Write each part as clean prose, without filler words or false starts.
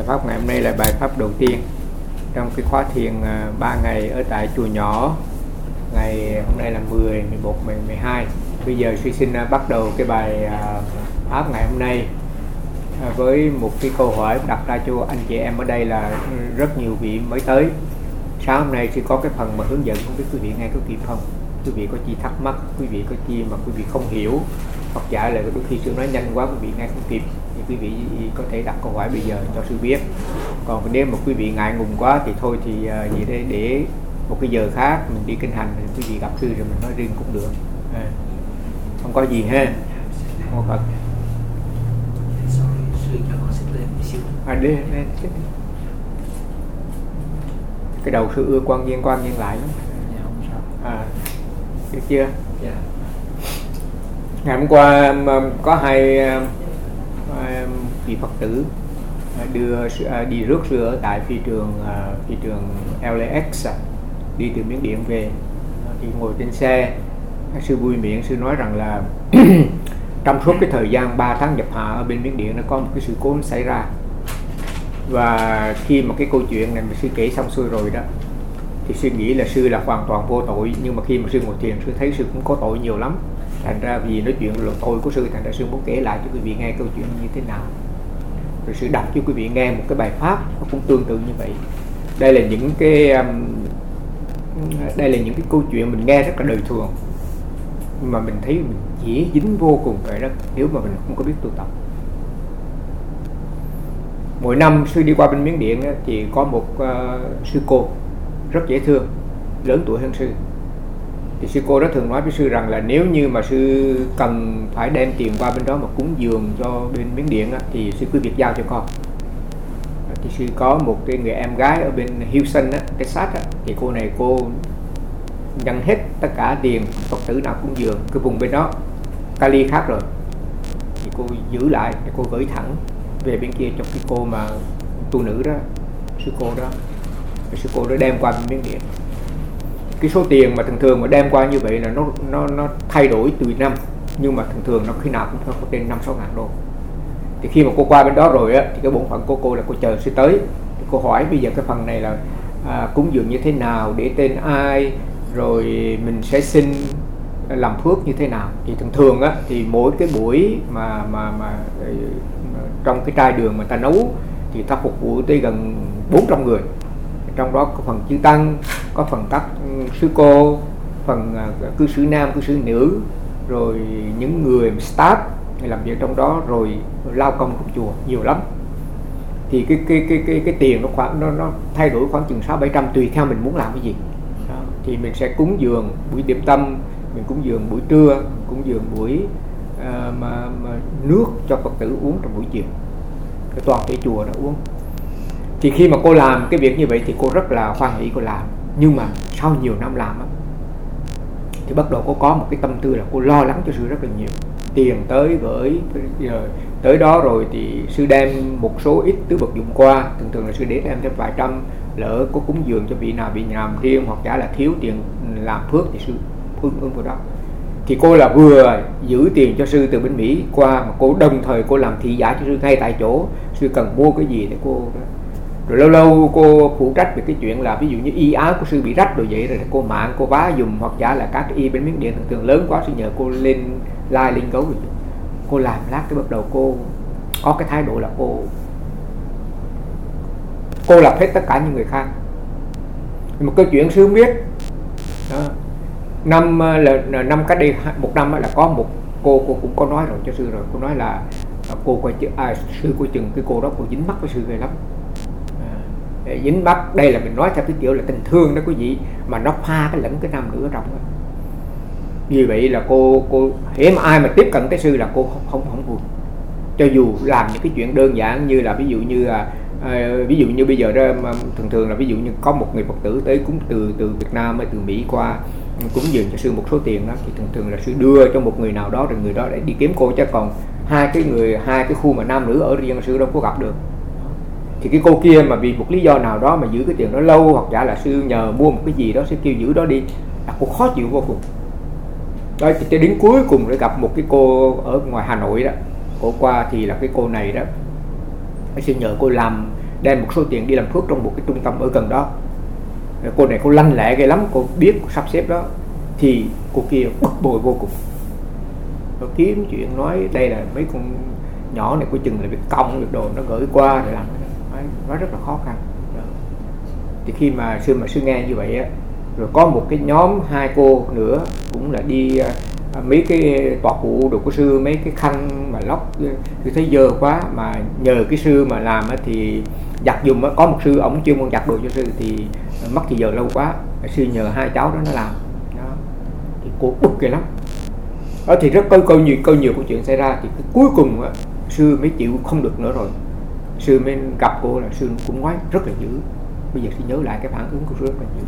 pháp ngày hôm nay là bài pháp đầu tiên trong cái khóa thiền 3 ngày ở tại chùa nhỏ. Ngày hôm nay là 10, 11, 12. Bây giờ suy xin bắt đầu cái bài pháp ngày hôm nay với một cái câu hỏi đặt ra cho anh chị em ở đây là rất nhiều vị mới tới. Sáng hôm nay sẽ có cái phần mà hướng dẫn, không biết quý vị nghe có kịp không? Quý vị có chi thắc mắc, quý vị có chi mà quý vị không hiểu, hoặc giả là đôi khi sư nói nhanh quá quý vị nghe không kịp, thì quý vị có thể đặt câu hỏi bây giờ cho sư biết. Còn nếu mà quý vị ngại ngùng quá thì thôi, thì vậy để một cái giờ khác mình đi kinh hành thì quý vị gặp sư rồi mình nói riêng cũng được. Không có gì ha. Không có. Đi. Cái đầu sư ưa quan nhiên lại lắm. Được chưa? Ngày hôm qua có hai vị Phật tử đi rước sư ở tại phi trường LAX, đi từ Miến Điện về, thì ngồi trên xe. Sư vui miệng, sư nói rằng là trong suốt cái thời gian 3 tháng nhập hạ ở bên Miến Điện nó có một cái sự cố xảy ra, và khi mà cái câu chuyện này mà sư kể xong xuôi rồi đó thì sư nghĩ là sư là hoàn toàn vô tội, nhưng mà khi mà sư ngồi thiền sư thấy sư cũng có tội nhiều lắm, thành ra vì nói chuyện là tội của sư, thành ra sư muốn kể lại cho quý vị nghe câu chuyện như thế nào, rồi sư đọc cho quý vị nghe một cái bài pháp nó cũng tương tự như vậy. Đây là những cái câu chuyện mình nghe rất là đời thường, nhưng mà mình thấy mình dễ dính vô cùng vậy đó nếu mà mình không có biết tu tập. Mỗi năm sư đi qua bên Miến Điện thì có một sư cô rất dễ thương, lớn tuổi hơn sư. Thì sư cô đó thường nói với sư rằng là nếu như mà sư cần phải đem tiền qua bên đó mà cúng dường cho bên Miến Điện thì sư cứ việc giao cho con. Thì sư có một cái người em gái ở bên Houston Texas thì cô này cô nhận hết tất cả tiền Phật tử nào cúng dường cái vùng bên đó, Cali khác rồi, thì cô giữ lại để cô gửi thẳng về bên kia cho cái cô mà tu nữ đó, sư cô đó đem qua bên Miến Điện. Cái số tiền mà thường mà đem qua như vậy là nó thay đổi tùy năm, nhưng mà thường nó khi nào cũng phải có trên 5-6 ngàn đô. Thì khi mà cô qua bên đó rồi thì cái bổn phận của cô là cô chờ sư tới, thì cô hỏi bây giờ cái phần này là cúng dường như thế nào, để tên ai, rồi mình sẽ xin làm phước như thế nào. Thì thường thì mỗi cái buổi mà trong cái trai đường mà ta nấu thì ta phục vụ tới gần 400 người, trong đó có phần chư tăng, có phần các sư cô, phần cư sĩ nam, cư sĩ nữ, rồi những người staff làm việc trong đó, rồi lao công của chùa nhiều lắm. Thì cái tiền nó thay đổi khoảng chừng 600-700 tùy theo mình muốn làm cái gì. Đó. Thì mình sẽ cúng dường buổi điểm tâm, mình cúng dường buổi trưa, cúng dường buổi mà nước cho Phật tử uống trong buổi chiều, cái toàn cái chùa nó uống. Thì khi mà cô làm cái việc như vậy thì cô rất là hoan hỷ cô làm, nhưng mà sau nhiều năm làm thì bắt đầu cô có một cái tâm tư là cô lo lắng cho sư rất là nhiều. Tiền tới gửi tới đó rồi thì sư đem một số ít thứ vật dụng qua, thường là sư để đem thêm vài trăm, lỡ có cúng dường cho vị nào bị làm riêng hoặc giả là thiếu tiền làm phước thì sư ứng vào đó. Thì cô là vừa giữ tiền cho sư từ bên Mỹ qua, mà cô đồng thời cô làm thị giả cho sư ngay tại chỗ, sư cần mua cái gì để cô. Rồi lâu lâu cô phụ trách về cái chuyện là ví dụ như y áo của sư bị rách rồi vậy, rồi cô mạng cô vá dùm, hoặc giả là các y bên Miến Điện thường lớn quá, sư nhờ cô lên gấu rồi cô làm lát. Cái bắt đầu cô có cái thái độ là cô làm hết tất cả những người khác. Một câu chuyện sư không biết đó. Năm cách đây 1 năm là có một cô cũng có nói rồi cho sư rồi. Cô nói là sư của chừng cái cô đó cô dính mắc với sư ghê lắm. Dính mắc đây là mình nói theo cái kiểu là tình thương đó quý vị, mà nó pha cái lẫn cái nam nữ ở trong đó. Vì vậy là cô hễ mà ai mà tiếp cận tới sư là cô không vui, cho dù làm những cái chuyện đơn giản như là ví dụ như bây giờ đó, thường là ví dụ như có một người Phật tử tới cúng từ Việt Nam hay từ Mỹ qua cúng dường cho sư một số tiền đó, thì thường là sư đưa cho một người nào đó, rồi người đó để đi kiếm cô, chứ còn hai cái khu mà nam nữ ở riêng sư đâu có gặp được. Thì cái cô kia mà vì một lý do nào đó mà giữ cái tiền đó lâu, hoặc giả là sư nhờ mua một cái gì đó, sư kêu giữ đó đi, là cô khó chịu vô cùng. Đó, cho đến cuối cùng để gặp một cái cô ở ngoài Hà Nội đó, cô qua thì là cái cô này đó, sư nhờ cô làm đem một số tiền đi làm phước trong một cái trung tâm ở gần đó. Rồi cô này cô lanh lẹ ghê lắm, cô biết cô sắp xếp đó, thì cô kia bực bội vô cùng, rồi kiếm chuyện nói đây là mấy con nhỏ này coi chừng là việc công việc đồ nó gửi qua để làm nó rất là khó khăn. Thì khi mà sư nghe như vậy á, rồi có một cái nhóm hai cô nữa cũng là đi mấy cái tọa cụ đồ của sư, mấy cái khăn mà lóc tôi thấy dơ quá, mà nhờ cái sư mà làm á thì giặt dùm á. Có một sư ổng chuyên môn giặt đồ cho sư thì mất thì giờ lâu quá, sư nhờ hai cháu đó nó làm đó. Thì cô bực ghê lắm đó, thì rất câu nhiều câu chuyện xảy ra. Thì cuối cùng á, sư mới chịu không được nữa rồi, sư mới gặp cô là sư cũng nói rất là dữ. Bây giờ sư nhớ lại cái phản ứng của sư rất là dữ.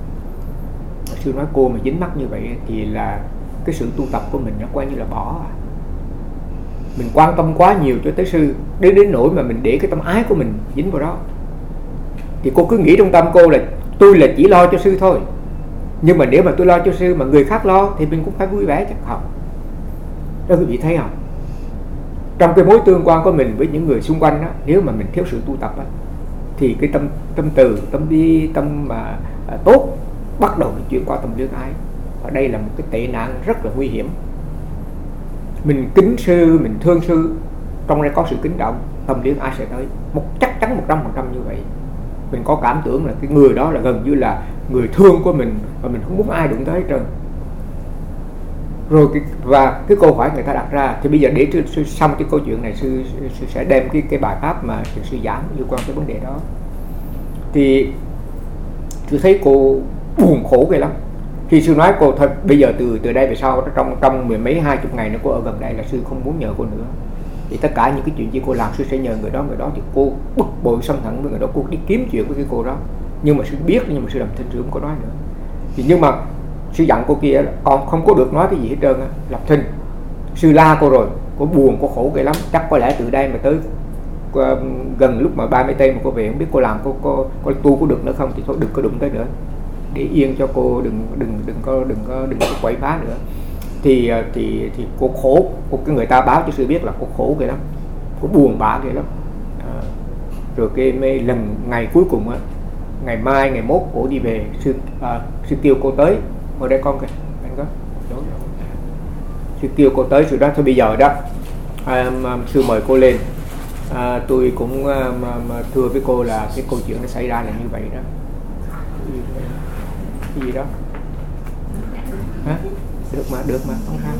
Sư nói cô mà dính mắc như vậy thì là cái sự tu tập của mình nó coi như là bỏ à. Mình quan tâm quá nhiều cho tới sư, đến nỗi mà mình để cái tâm ái của mình dính vào đó. Thì cô cứ nghĩ trong tâm cô là tôi là chỉ lo cho sư thôi, nhưng mà nếu mà tôi lo cho sư mà người khác lo thì mình cũng phải vui vẻ chắc không. Đó quý vị thấy không? Trong cái mối tương quan của mình với những người xung quanh đó, nếu mà mình thiếu sự tu tập đó, thì cái tâm từ, tâm mà tốt bắt đầu mình chuyển qua tâm luyến ái. Và đây là một cái tệ nạn rất là nguy hiểm. Mình kính sư, mình thương sư, trong đây có sự kính trọng, tâm luyến ái sẽ tới chắc chắn 100% như vậy. Mình có cảm tưởng là cái người đó là gần như là người thương của mình, và mình không muốn ai đụng tới hết trơn. Rồi và cái câu hỏi người ta đặt ra, thì bây giờ để sư xong cái câu chuyện này, sư sẽ đem cái bài pháp mà sư giảng liên quan tới vấn đề đó. Thì sư thấy cô buồn khổ ghê lắm. Khi sư nói cô thôi bây giờ từ đây về sau, trong mười mấy 20 ngày nữa cô ở gần đây là sư không muốn nhờ cô nữa. Thì tất cả những cái chuyện gì cô làm sư sẽ nhờ người đó. Thì cô bực bội sân hận với người đó, cô đi kiếm chuyện với cái cô đó. Nhưng mà sư biết, nhưng mà sư làm thinh sư không có nói nữa. Thì nhưng mà sư dặn cô kia là con không có được nói cái gì hết trơn á, lập thinh. Sư la cô rồi, cô buồn, cô khổ ghê lắm. Chắc có lẽ từ đây mà tới gần lúc mà 30 tây mà cô về không biết cô làm cô tu có được nữa không, thì thôi đừng có đụng tới nữa, để yên cho cô, đừng có quậy phá nữa. Thì cô khổ, cái người ta báo cho sư biết là cô khổ ghê lắm, cô buồn bã ghê lắm. Rồi cái lần ngày cuối cùng á, ngày mai ngày mốt cô đi về, sư kêu cô tới ngồi đây con kìa, anh có sư kêu cô tới, sư đó thôi bây giờ đó sư mời cô lên. Tôi cũng thưa với cô là cái câu chuyện nó xảy ra là như vậy đó. Cái gì đó hả? Được mà không sao.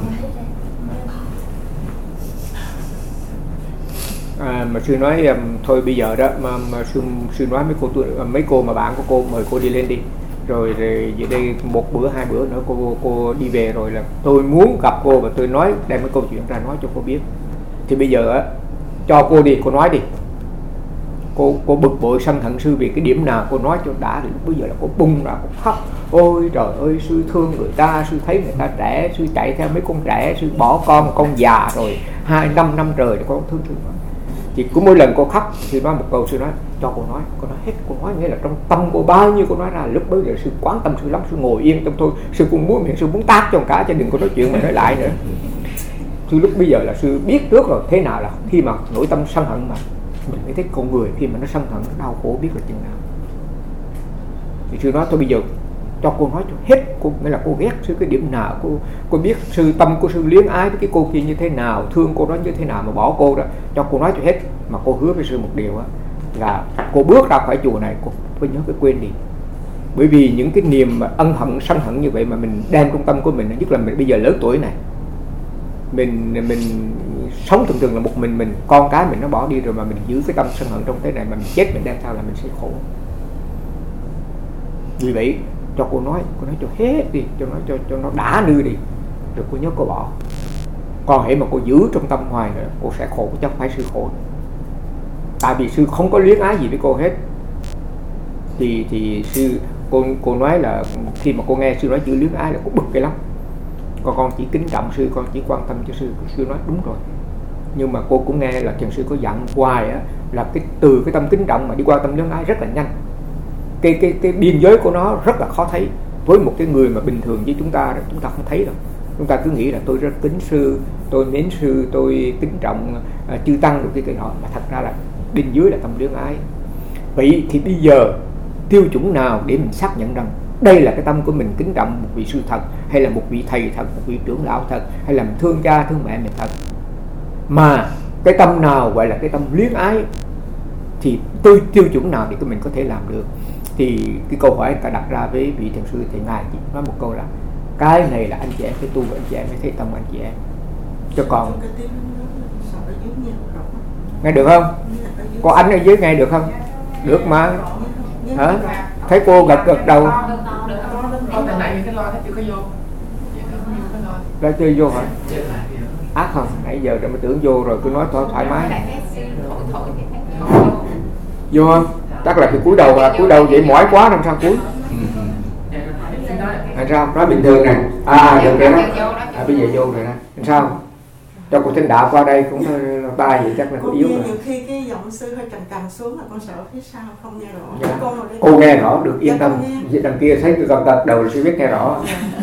Mà sư nói thôi bây giờ đó mà sư nói mấy cô mà bạn của cô mời cô đi lên đi, rồi về đây một bữa hai bữa nữa cô đi về rồi là tôi muốn gặp cô, và tôi nói đem cái câu chuyện ra nói cho cô biết. Thì bây giờ á, cho cô đi, cô nói đi. Cô bực bội sân hận sư vì cái điểm nào cô nói cho đã. Thì bây giờ là cô bung ra, cô khóc. Ôi trời ơi, sư thương người ta, sư thấy người ta trẻ, sư chạy theo mấy con trẻ, sư bỏ con già rồi 2-5 năm trời để con thương sư. Thì cứ mỗi lần cô khóc sư nói một câu, sư nói cho cô nói hết. Cô nói nghĩa là trong tâm cô bao nhiêu cô nói ra. Lúc bây giờ sư quán tâm sư lắm, sư ngồi yên trong thôi, sư cũng muốn miệng, sư muốn tát cho một cái chứ đừng có nói chuyện mà nói lại nữa. Sư lúc bây giờ là sư biết trước rồi, thế nào là khi mà nội tâm sân hận mà mình mới thấy con người khi mà nó sân hận nó đau khổ biết là chừng nào. Thì sư nói thôi bây giờ cho cô nói cho hết. Cô nghĩa là cô ghét sư cái điểm nào, cô biết sư tâm của sư luyến ái với cái cô kia như thế nào, thương cô đó như thế nào mà bỏ cô đó, cho cô nói cho hết. Mà cô hứa với sư một điều á, là cô bước ra khỏi chùa này cô phải nhớ cái quên đi. Bởi vì những cái niềm mà ân hận sân hận như vậy mà mình đem trong tâm của mình, nhất là mình bây giờ lớn tuổi này, mình sống thường là một mình, con cái mình nó bỏ đi rồi mà mình giữ cái tâm sân hận trong thế này mà mình chết mình đem theo là mình sẽ khổ. Vì vậy cho cô nói cho hết đi, cho nó đã nư đi, rồi cô nhớ cô bỏ. Còn hễ mà cô giữ trong tâm hoài nữa, cô sẽ khổ, chắc phải sư khổ. Tại vì sư không có luyến ái gì với cô hết. Thì sư cô nói là khi mà cô nghe sư nói chữ luyến ái là cô bực cái lắm. Con chỉ kính trọng sư, con chỉ quan tâm cho sư. Sư nói đúng rồi. Nhưng mà cô cũng nghe là thiền sư có dặn hoài á, là từ cái tâm kính trọng mà đi qua tâm luyến ái rất là nhanh. Cái biên giới của nó rất là khó thấy. Với một cái người mà bình thường với chúng ta không thấy đâu. Chúng ta cứ nghĩ là tôi rất kính sư, tôi mến sư, tôi kính trọng chư tăng rồi cái nọ, mà thật ra là biên dưới là tâm luyến ái. Vậy thì bây giờ tiêu chuẩn nào để mình xác nhận rằng đây là cái tâm của mình kính trọng một vị sư thật, hay là một vị thầy thật, một vị trưởng lão thật, hay là mình thương cha thương mẹ mình thật? Mà cái tâm nào gọi là cái tâm luyến ái, thì tiêu chuẩn nào thì mình có thể làm được? Thì cái câu hỏi ta đặt ra với vị thiền sư thì ngài chỉ nói một câu là cái này là anh chị em phải tu, anh chị em phải thấy tâm anh chị em. Cho còn nghe được không? Có anh ở dưới nghe được không? Được mà. Hả? Thấy cô gật đầu. Đã chưa vô hả? Ác không? Nãy giờ rồi mà tưởng vô rồi, cứ nói thoải mái. Vô không? Chắc là cái cúi đầu vậy mỏi quá làm sao cúi? Làm sao? Nói bình thường này. Được rồi đó. Bây giờ vô rồi đó. Làm sao? Cho cô Thính Đạo qua đây cũng tay vậy chắc là có yếu rồi. Nhiều khi cái giọng sư hơi cầm xuống là con sợ phía sau không nghe rõ. Dạ. Cô nghe rõ được, yên tâm. Đằng kia thấy tôi cầm gật đầu sư biết nghe rõ.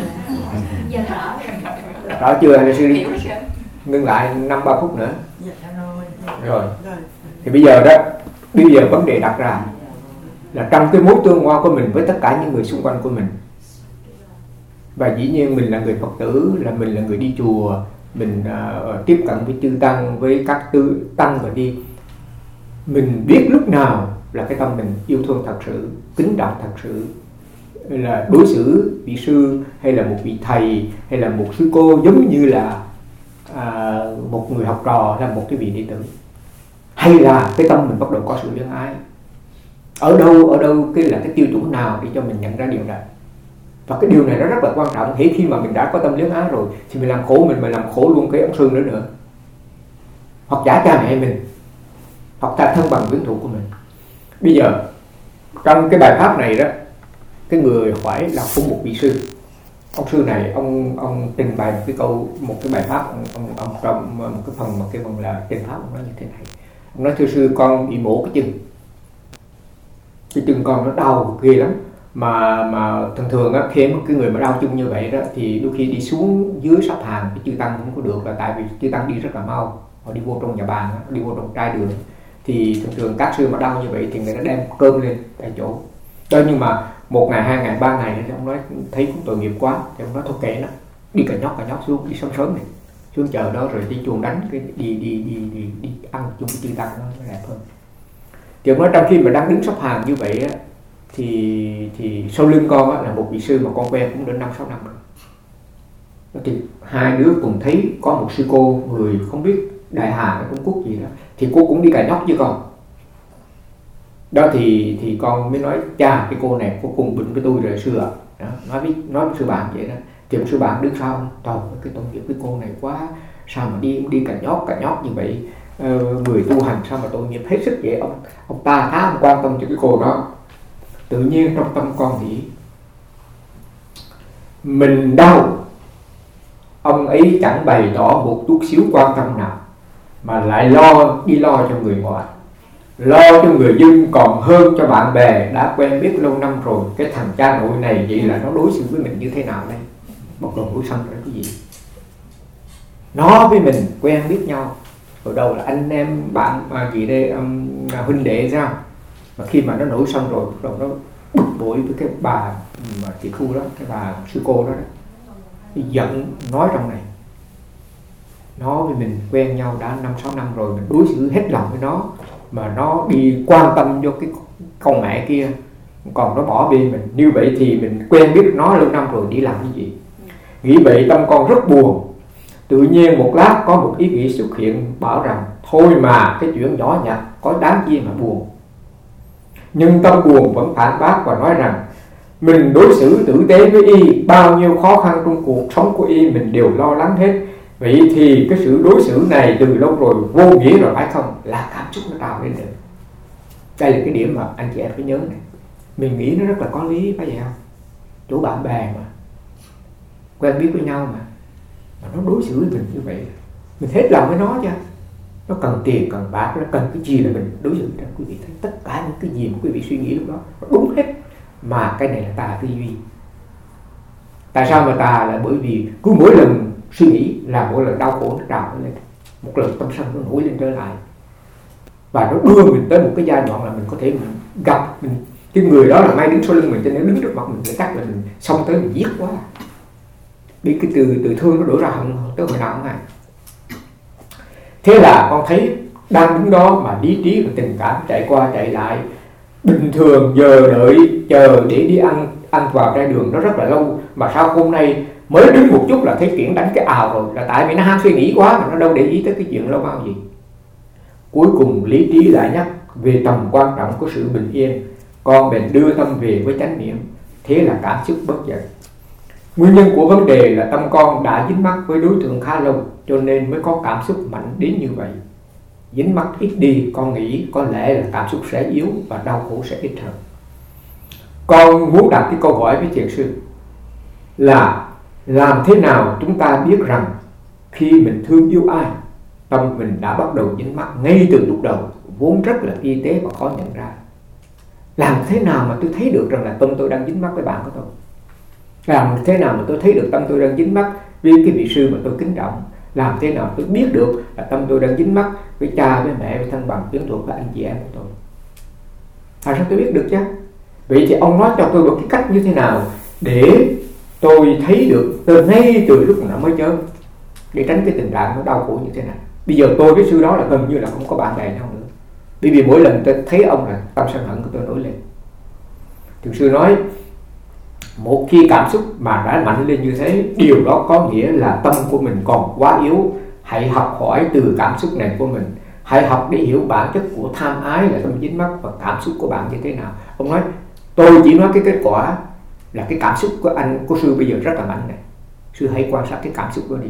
Rõ chưa hay là sư đi ngưng lại 5-3 phút nữa? Rồi. Thì bây giờ vấn đề đặt ra là trong cái mối tương quan của mình với tất cả những người xung quanh của mình, và dĩ nhiên mình là người Phật tử, là mình là người đi chùa, mình tiếp cận với chư tăng, với các tăng và đi, mình biết lúc nào là cái tâm mình yêu thương thật sự, kính trọng thật sự, là đối xử vị sư hay là một vị thầy hay là một sư cô giống như là một người học trò hay là một cái vị đệ tử, hay là cái tâm mình bắt đầu có sự luyến ái. Ở đâu cái là cái tiêu chuẩn nào để cho mình nhận ra điều này? Và cái điều này nó rất là quan trọng. Khi mà mình đã có tâm luyến ái rồi thì mình làm khổ mình làm khổ luôn cái ông sư nữa, hoặc giả cha mẹ mình, hoặc ta thân bằng quyến thuộc của mình. Bây giờ trong cái bài pháp này đó, cái người hỏi là của một vị sư. Ông sư này ông trình bày một cái bài pháp, ông trong một cái phần mà cái phần là trình pháp, ông nói như thế này. Ông nói: thưa sư, con bị mổ cái chân con nó đau ghê lắm, mà thường á, khi cái người mà đau chân như vậy đó thì đôi khi đi xuống dưới sắp hàng cái chư tăng không có được, là tại vì chư tăng đi rất là mau, họ đi vô trong nhà bàn, đi vô trong trai đường, thì thường các sư mà đau như vậy thì người ta đem cơm lên tại chỗ đó. Nhưng mà 1 ngày 2 ngày 3 ngày thì ông nói thấy cũng tội nghiệp quá, thì ông nói thôi kệ nó, đi cả nhóc xuống, đi sớm này xuống chờ đó rồi đi chuồng đánh cái đi ăn chung với chư tăng nó đẹp hơn. Thì ông nói trong khi mà đang đứng sắp hàng như vậy á, thì sau lưng con á, là một vị sư mà con quen cũng đến 5-6 năm rồi. Thì hai đứa cùng thấy có một sư cô người không biết Đại Hà hay Trung Quốc gì đó, thì cô cũng đi cài nhóc với con. Đó thì con mới nói: cha, cái cô này cô cùng bệnh với tôi rồi sư ạ. Đó, nói với sư bạn vậy đó. Thì sư bạn đứng sau: trời, cái tội nghiệp với cô này quá, sao mà đi cài nhóc như vậy, người tu hành sao mà tội nghiệp hết sức vậy. Ông ta khá không quan tâm cho cái cô đó. Tự nhiên trong tâm con nghĩ mình đau, ông ấy chẳng bày tỏ một chút xíu quan tâm nào, mà lại lo cho người ngoài, lo cho người dân còn hơn cho bạn bè đã quen biết lâu năm rồi. Cái thằng cha nội này vậy là nó đối xử với mình như thế nào đây? Bắt đầu nổi sân rồi cái gì? Nó với mình quen biết nhau ở đâu là anh em bạn gì đây, huynh đệ sao? Mà khi mà nó nổi sân rồi, bắt đầu nó bực bội với cái bà mà chị Thu đó, cái bà sư cô đó, giận nói trong này: nó với mình quen nhau đã 5-6 năm rồi, mình đối xử hết lòng với nó, mà nó đi quan tâm vô cái con mẹ kia, còn nó bỏ bê mình như vậy thì mình quen biết nó lâu năm rồi, đi làm cái gì? Nghĩ vậy tâm con rất buồn. Tự nhiên một lát có một ý nghĩ xuất hiện bảo rằng thôi mà, cái chuyện nhỏ nhặt có đáng chi mà buồn. Nhưng tâm buồn vẫn phản bác và nói rằng mình đối xử tử tế với y, bao nhiêu khó khăn trong cuộc sống của y mình đều lo lắng hết. Vậy thì cái sự đối xử này từ lâu rồi vô nghĩa rồi phải không? Là cảm xúc nó trào lên được. Đây là cái điểm mà anh chị em phải nhớ này. Mình nghĩ nó rất là có lý, phải vậy không? Chỗ bạn bè mà, quen biết với nhau mà nó đối xử với mình như vậy, mình hết lòng với nó chứ. Nó cần tiền, cần bạc, nó cần cái gì là mình đối xử cho quý vị thấy. Tất cả những cái gì mà quý vị suy nghĩ lúc đó nó đúng hết. Mà cái này là tà tư duy. Tại sao mà tà? Là bởi vì cứ mỗi lần suy nghĩ là mỗi lần đau khổ nó trào lên, một lần tâm sân nó nổi lên trở lại, và nó đưa mình tới một cái giai đoạn là mình có thể gặp mình, cái người đó là may đứng sau lưng mình, cho nên đứng trước mặt mình thì chắc là mình xông tới mình giết quá. Bị cái từ thương nó đổi ra hận tới hồi nào cũng hay. Thế là con thấy đang đứng đó mà lý trí và tình cảm chạy qua chạy lại. Bình thường giờ đợi chờ để đi ăn vào ra đường nó rất là lâu, mà sao hôm nay mới đứng một chút là thấy Kiển đánh cái ào rồi, là tại vì nó ham suy nghĩ quá mà nó đâu để ý tới cái chuyện lâu bao gì. Cuối cùng lý trí lại nhắc về tầm quan trọng của sự bình yên, con bèn đưa tâm về với chánh niệm. Thế là cảm xúc bớt dần. Nguyên nhân của vấn đề là tâm con đã dính mắc với đối tượng khá lâu, cho nên mới có cảm xúc mạnh đến như vậy. Dính mắc ít đi, con nghĩ có lẽ là cảm xúc sẽ yếu và đau khổ sẽ ít hơn. Con muốn đặt cái câu hỏi với thiền sư là làm thế nào chúng ta biết rằng khi mình thương yêu ai, tâm mình đã bắt đầu dính mắc ngay từ lúc đầu, vốn rất là y tế và khó nhận ra. Làm thế nào mà tôi thấy được rằng là tâm tôi đang dính mắc với bạn của tôi? Làm thế nào mà tôi thấy được tâm tôi đang dính mắc với cái vị sư mà tôi kính trọng? Làm thế nào tôi biết được là tâm tôi đang dính mắc với cha, với mẹ, với thân bằng, quyến thuộc và anh chị em của tôi? Sao tôi biết được chứ? Vậy thì ông nói cho tôi một cái cách như thế nào để tôi thấy được từ ngay từ lúc nào mới chơi, để tránh cái tình trạng nó đau khổ như thế này. Bây giờ tôi với sư đó là gần như là không có bạn bè nhau nữa, bởi vì mỗi lần tôi thấy ông là tâm sân hận của tôi nổi lên. Thiền sư nói một khi cảm xúc mà đã mạnh lên như thế, điều đó có nghĩa là tâm của mình còn quá yếu. Hãy học hỏi từ cảm xúc này của mình, hãy học để hiểu bản chất của tham ái là tâm dính mắc và cảm xúc của bạn như thế nào. Ông nói tôi chỉ nói cái kết quả là cái cảm xúc của sư bây giờ rất là mạnh này. Sư hãy quan sát cái cảm xúc đó đi.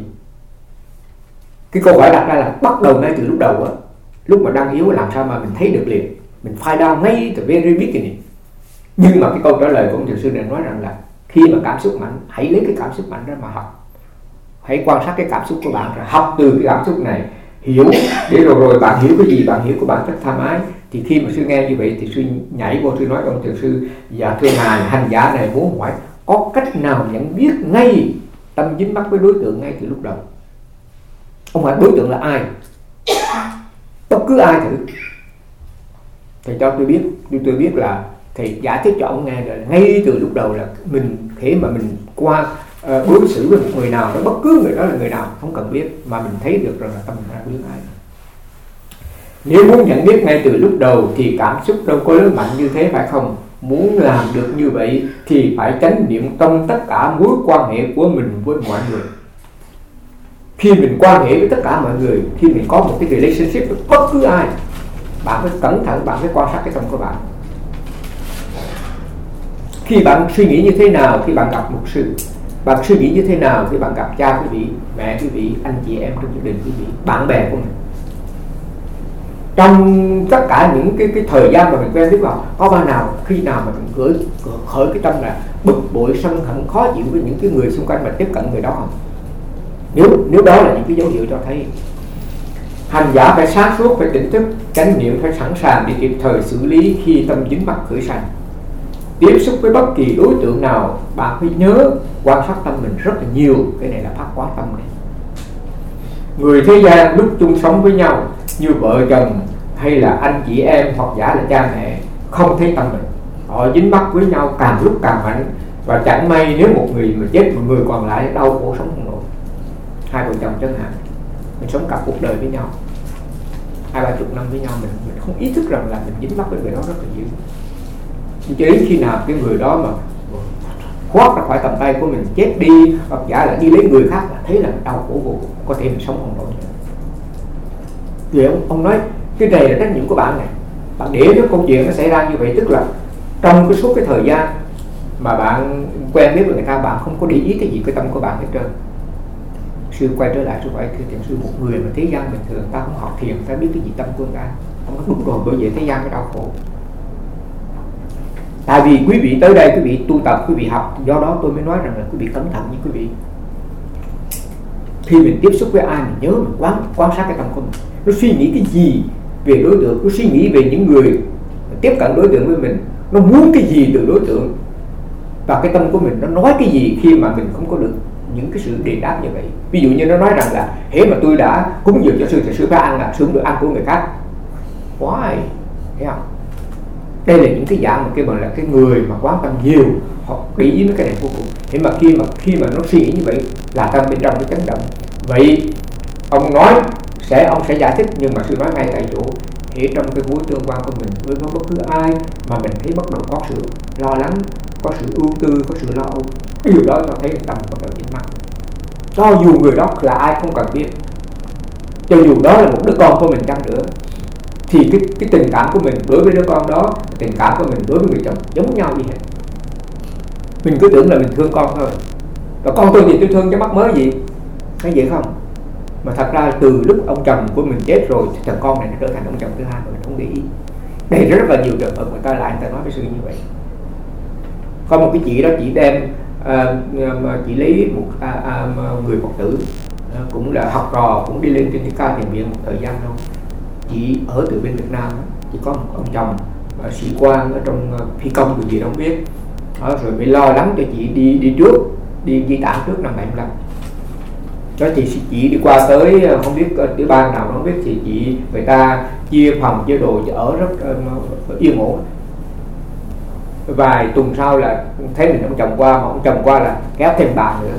Cái câu hỏi đặt ra là bắt đầu ngay từ lúc đầu á, lúc mà đang yếu làm sao mà mình thấy được liền, mình find out ngay từ very beginning. Nhưng mà cái câu trả lời của ông thiền sư này nói rằng là khi mà cảm xúc mạnh, hãy lấy cái cảm xúc mạnh ra mà học. Hãy quan sát cái cảm xúc của bạn, rồi học từ cái cảm xúc này, hiểu để rồi bạn hiểu cái gì, bạn hiểu của bản chất tham ái. Thì khi mà sư nghe như vậy thì sư nhảy vô sư nói với ông thiền sư: dạ thưa ngài, hành giả này muốn hỏi có cách nào nhận biết ngay tâm dính mắc với đối tượng ngay từ lúc đầu? Ông hỏi đối tượng là ai? Bất cứ ai thử. Thầy cho tôi biết là thầy giải thích cho ông nghe rồi, ngay từ lúc đầu là mình khi mà mình qua đối xử với một người nào đó, bất cứ người đó là người nào không cần biết, mà mình thấy được rằng là tâm mình đang hướng ai. Nếu muốn nhận biết ngay từ lúc đầu thì cảm xúc đâu có lớn mạnh như thế phải không? Muốn làm được như vậy thì phải chánh niệm trong tất cả mối quan hệ của mình với mọi người. Khi mình quan hệ với tất cả mọi người, khi mình có một cái relationship với bất cứ ai, bạn phải cẩn thận, bạn phải quan sát cái tâm của bạn. Khi bạn suy nghĩ như thế nào khi bạn gặp một sư, bạn suy nghĩ như thế nào khi bạn gặp cha quý vị, mẹ quý vị, anh chị em trong gia đình quý vị, bạn bè của mình. Trong tất cả những cái thời gian mà mình quen biết vào, có bao nào khi nào mà mình khởi cái tâm là bực bội, sân hận, khó chịu với những cái người xung quanh mà tiếp cận người đó không? Nếu đó là những cái dấu hiệu cho thấy hành giả phải sáng suốt, phải tỉnh thức, chánh niệm phải sẵn sàng để kịp thời xử lý khi tâm dính mắc khởi sanh. Tiếp xúc với bất kỳ đối tượng nào, bạn phải nhớ quan sát tâm mình rất là nhiều. Cái này là phát quán tâm này. Người thế gian lúc chung sống với nhau như vợ chồng hay là anh chị em hoặc giả là cha mẹ, không thấy tâm mình, họ dính mắc với nhau càng lúc càng mạnh, và chẳng may nếu một người mà chết, một người còn lại đau khổ sống không nổi. Hai vợ chồng chẳng hạn, mình sống cả cuộc đời với nhau 20-30 năm với nhau, mình không ý thức rằng là mình dính mắc với người đó rất là nhiều. Cho đến khi nào cái người đó mà thoát ra khỏi tầm tay của mình, chết đi hoặc giả là đi lấy người khác, là thấy là đau khổ vô cùng, có thể mình sống không nổi. Vì ông nói cái này là trách nhiệm của bạn này, bạn để cho câu chuyện nó xảy ra như vậy, tức là trong cái suốt cái thời gian mà bạn quen biết với người ta, bạn không có để ý cái gì cái tâm của bạn hết trơn. Sư quay trở lại, sư hỏi thiền sư, một người mà thế gian bình thường ta không học thiền, ta biết cái gì tâm của người ta? Ông nói đúng rồi, bởi vậy thế gian mới đau khổ. Tại vì quý vị tới đây, quý vị tu tập, quý vị học, do đó tôi mới nói rằng là quý vị cẩn thận như quý vị. Khi mình tiếp xúc với ai, mình nhớ mình quan sát cái tâm của mình, nó suy nghĩ cái gì về đối tượng, nó suy nghĩ về những người tiếp cận đối tượng với mình, nó muốn cái gì từ đối tượng, và cái tâm của mình nó nói cái gì khi mà mình không có được những cái sự đền đáp như vậy. Ví dụ như nó nói rằng là hễ mà tôi đã cúng dường cho sư thì sư phải ăn, là sư không được ăn của người khác. Why? Thấy không? Đây là những cái dạng mà cái bằng là cái người mà quan tâm nhiều, họ để ý mấy cái này vô cùng. Thế mà khi mà nó suy nghĩ như vậy là tâm bên trong nó chấn động. Vậy ông nói ông sẽ giải thích, nhưng mà sư nói ngay tại chỗ, thì trong cái mối tương quan của mình với bất cứ ai mà mình thấy bắt đầu có sự lo lắng, có sự ưu tư, có sự lo âu, cái điều đó cho thấy tâm bắt đầu dính mắc. Cho dù người đó là ai không cần biết, cho dù đó là một đứa con của mình chăng nữa, thì cái tình cảm của mình đối với đứa con đó, tình cảm của mình đối với người chồng giống nhau như hết. Mình cứ tưởng là mình thương con thôi, và con tôi thì tôi thương chứ mắc mớ gì, thấy vậy không? Mà thật ra từ lúc ông chồng của mình chết rồi, thằng con này nó trở thành ông chồng thứ hai mà mình không để ý. Đây rất là nhiều trường hợp người ta lại, người ta nói với sư như vậy. Có một cái chị đó, chị đem chị lấy một người Phật tử, cũng là học trò, cũng đi lên trên cái ca thiền viện một thời gian đâu. Chị ở từ bên Việt Nam, chị có một ông chồng sĩ quan ở trong phi công điều gì đó không biết, rồi mới lo lắng cho chị đi trước, đi di tản trước năm 75. Đó thì chị đi qua tới không biết tiểu bang nào không biết, thì chị người ta chia phòng chế độ ở rất yên ổn. Vài tuần sau là thấy mình ông chồng qua, mà ông chồng qua là kéo thêm bà nữa.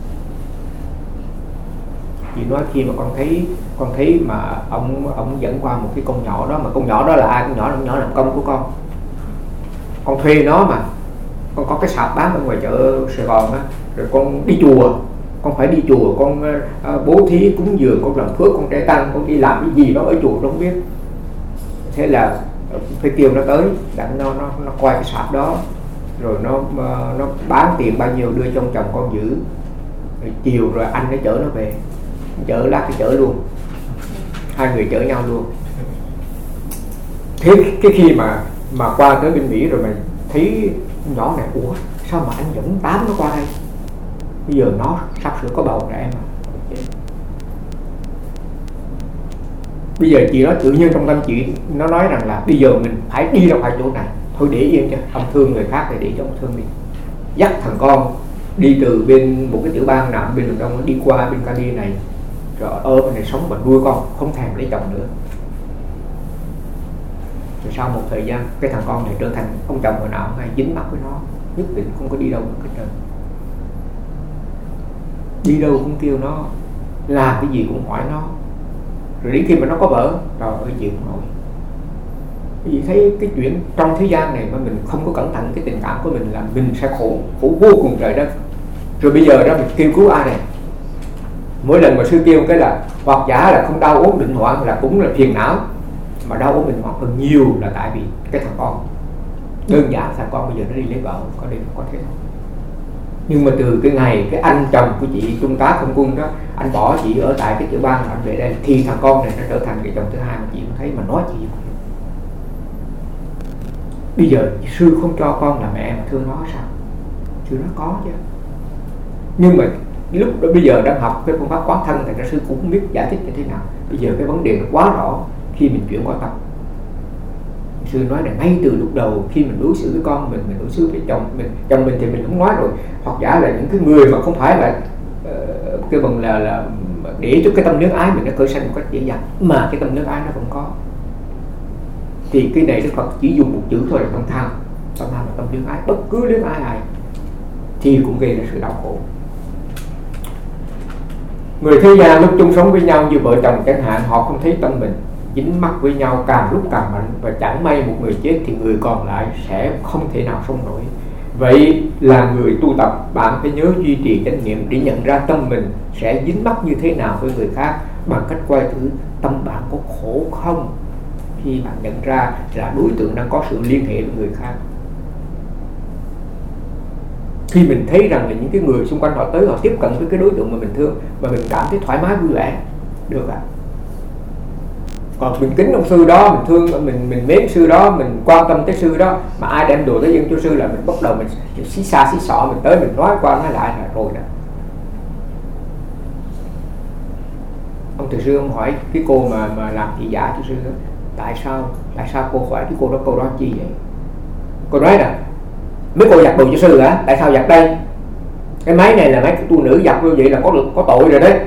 Chị nói khi mà con thấy mà ông dẫn qua một cái con nhỏ đó, mà con nhỏ đó là ai? Con nhỏ làm công của con thuê nó, mà con có cái sạp bán ở ngoài chợ Sài Gòn á, rồi con đi chùa, con phải đi chùa, con bố thí cúng dường, con làm phước, con trẻ tăng, con đi làm cái gì đó ở chùa không biết. Thế là phải kêu nó tới đặng nó coi cái sạp đó, rồi nó bán tiền bao nhiêu đưa cho ông chồng con giữ, rồi chiều rồi anh nó chở nó về, chở lát cái chở luôn, hai người chở nhau luôn. Thế cái khi mà qua tới bên Mỹ rồi mày thấy nhỏ này, ủa sao mà anh dẫn 8 nó qua đây, bây giờ nó sắp sửa có bầu trẻ em mà. Bây giờ chị nói tự nhiên trong tâm chị nó nói rằng là bây giờ mình phải đi ra khỏi chỗ này, thôi để yên cho ông thương người khác thì để cho ông thương đi. Dắt thằng con đi từ bên một cái tiểu bang nào bên đường đông đi qua bên Cali này, rồi ở bên này sống và nuôi con, không thèm lấy chồng nữa. Rồi sau một thời gian cái thằng con này trở thành ông chồng hồi nào hay dính mắt với nó, nhất định không có đi đâu được hết trơn. Đi đâu cũng kêu nó, làm cái gì cũng hỏi nó. Rồi đến khi mà nó có vợ, rồi cái chuyện không nổi. Vì thấy cái chuyện trong thế gian này mà mình không có cẩn thận cái tình cảm của mình là mình sẽ khổ vô cùng trời đất. Rồi bây giờ đó mình kêu cứu ai này? Mỗi lần mà sư kêu cái là hoặc giả là không đau ốm bệnh hoạn là cũng là phiền não, mà đau ốm bệnh hoạn hơn nhiều là tại vì cái thằng con. Đơn giản thằng con bây giờ nó đi lấy vợ, có đây có thế không? Nhưng mà từ cái ngày cái anh chồng của chị trung tá không quân đó, anh bỏ chị ở tại cái tiểu bang anh về đây, thì thằng con này nó trở thành người chồng thứ hai mà chị không thấy mà nói chị. Bây giờ sư không cho con là mẹ mà thương nó sao? Sư nó có chứ. Nhưng mà lúc đó bây giờ đang học cái phương pháp quán thân thì sư cũng không biết giải thích như thế nào. Bây giờ cái vấn đề nó quá rõ khi mình chuyển qua tâm. Sư nói là ngay từ lúc đầu khi mình đối xử với con mình đối xử với chồng mình thì mình không nói rồi, hoặc giả là những cái người mà không phải là cái bằng là để cho cái tâm luyến ái mình nó khởi sanh một cách dễ dàng, mà cái tâm luyến ái nó vẫn có. Thì cái này Đức Phật chỉ dùng một chữ thôi là tâm tham là tâm luyến ái, bất cứ luyến ái ai thì cũng gây ra sự đau khổ. Người thế gian lúc chung sống với nhau như vợ chồng chẳng hạn, họ không thấy tâm mình dính mắc với nhau càng lúc càng mạnh, và chẳng may một người chết thì người còn lại sẽ không thể nào sống nổi. Vậy là người tu tập, bạn phải nhớ duy trì chánh niệm để nhận ra tâm mình sẽ dính mắc như thế nào với người khác, bằng cách quay thử tâm bạn có khổ không khi bạn nhận ra là đối tượng đang có sự liên hệ với người khác. Khi mình thấy rằng là những cái người xung quanh họ tới, họ tiếp cận với cái đối tượng mà mình thương, mà mình cảm thấy thoải mái vui vẻ, được ạ. Còn mình kính ông sư đó, mình thương, mình mến sư đó, mình quan tâm tới sư đó, mà ai đem đồ tới dân cho sư là mình bắt đầu mình xí xa xí xọ, mình tới mình nói qua nói lại là rồi đó. Ông thầy sư ông hỏi cái cô mà làm thị giả cho sư đó, tại sao cô hỏi cái cô đó câu đó chi vậy? Cô nói là mấy cô giặt đồ cho sư hả? Tại sao giặt đây? Cái máy này là máy của tu nữ giặt như vậy là có tội rồi đấy.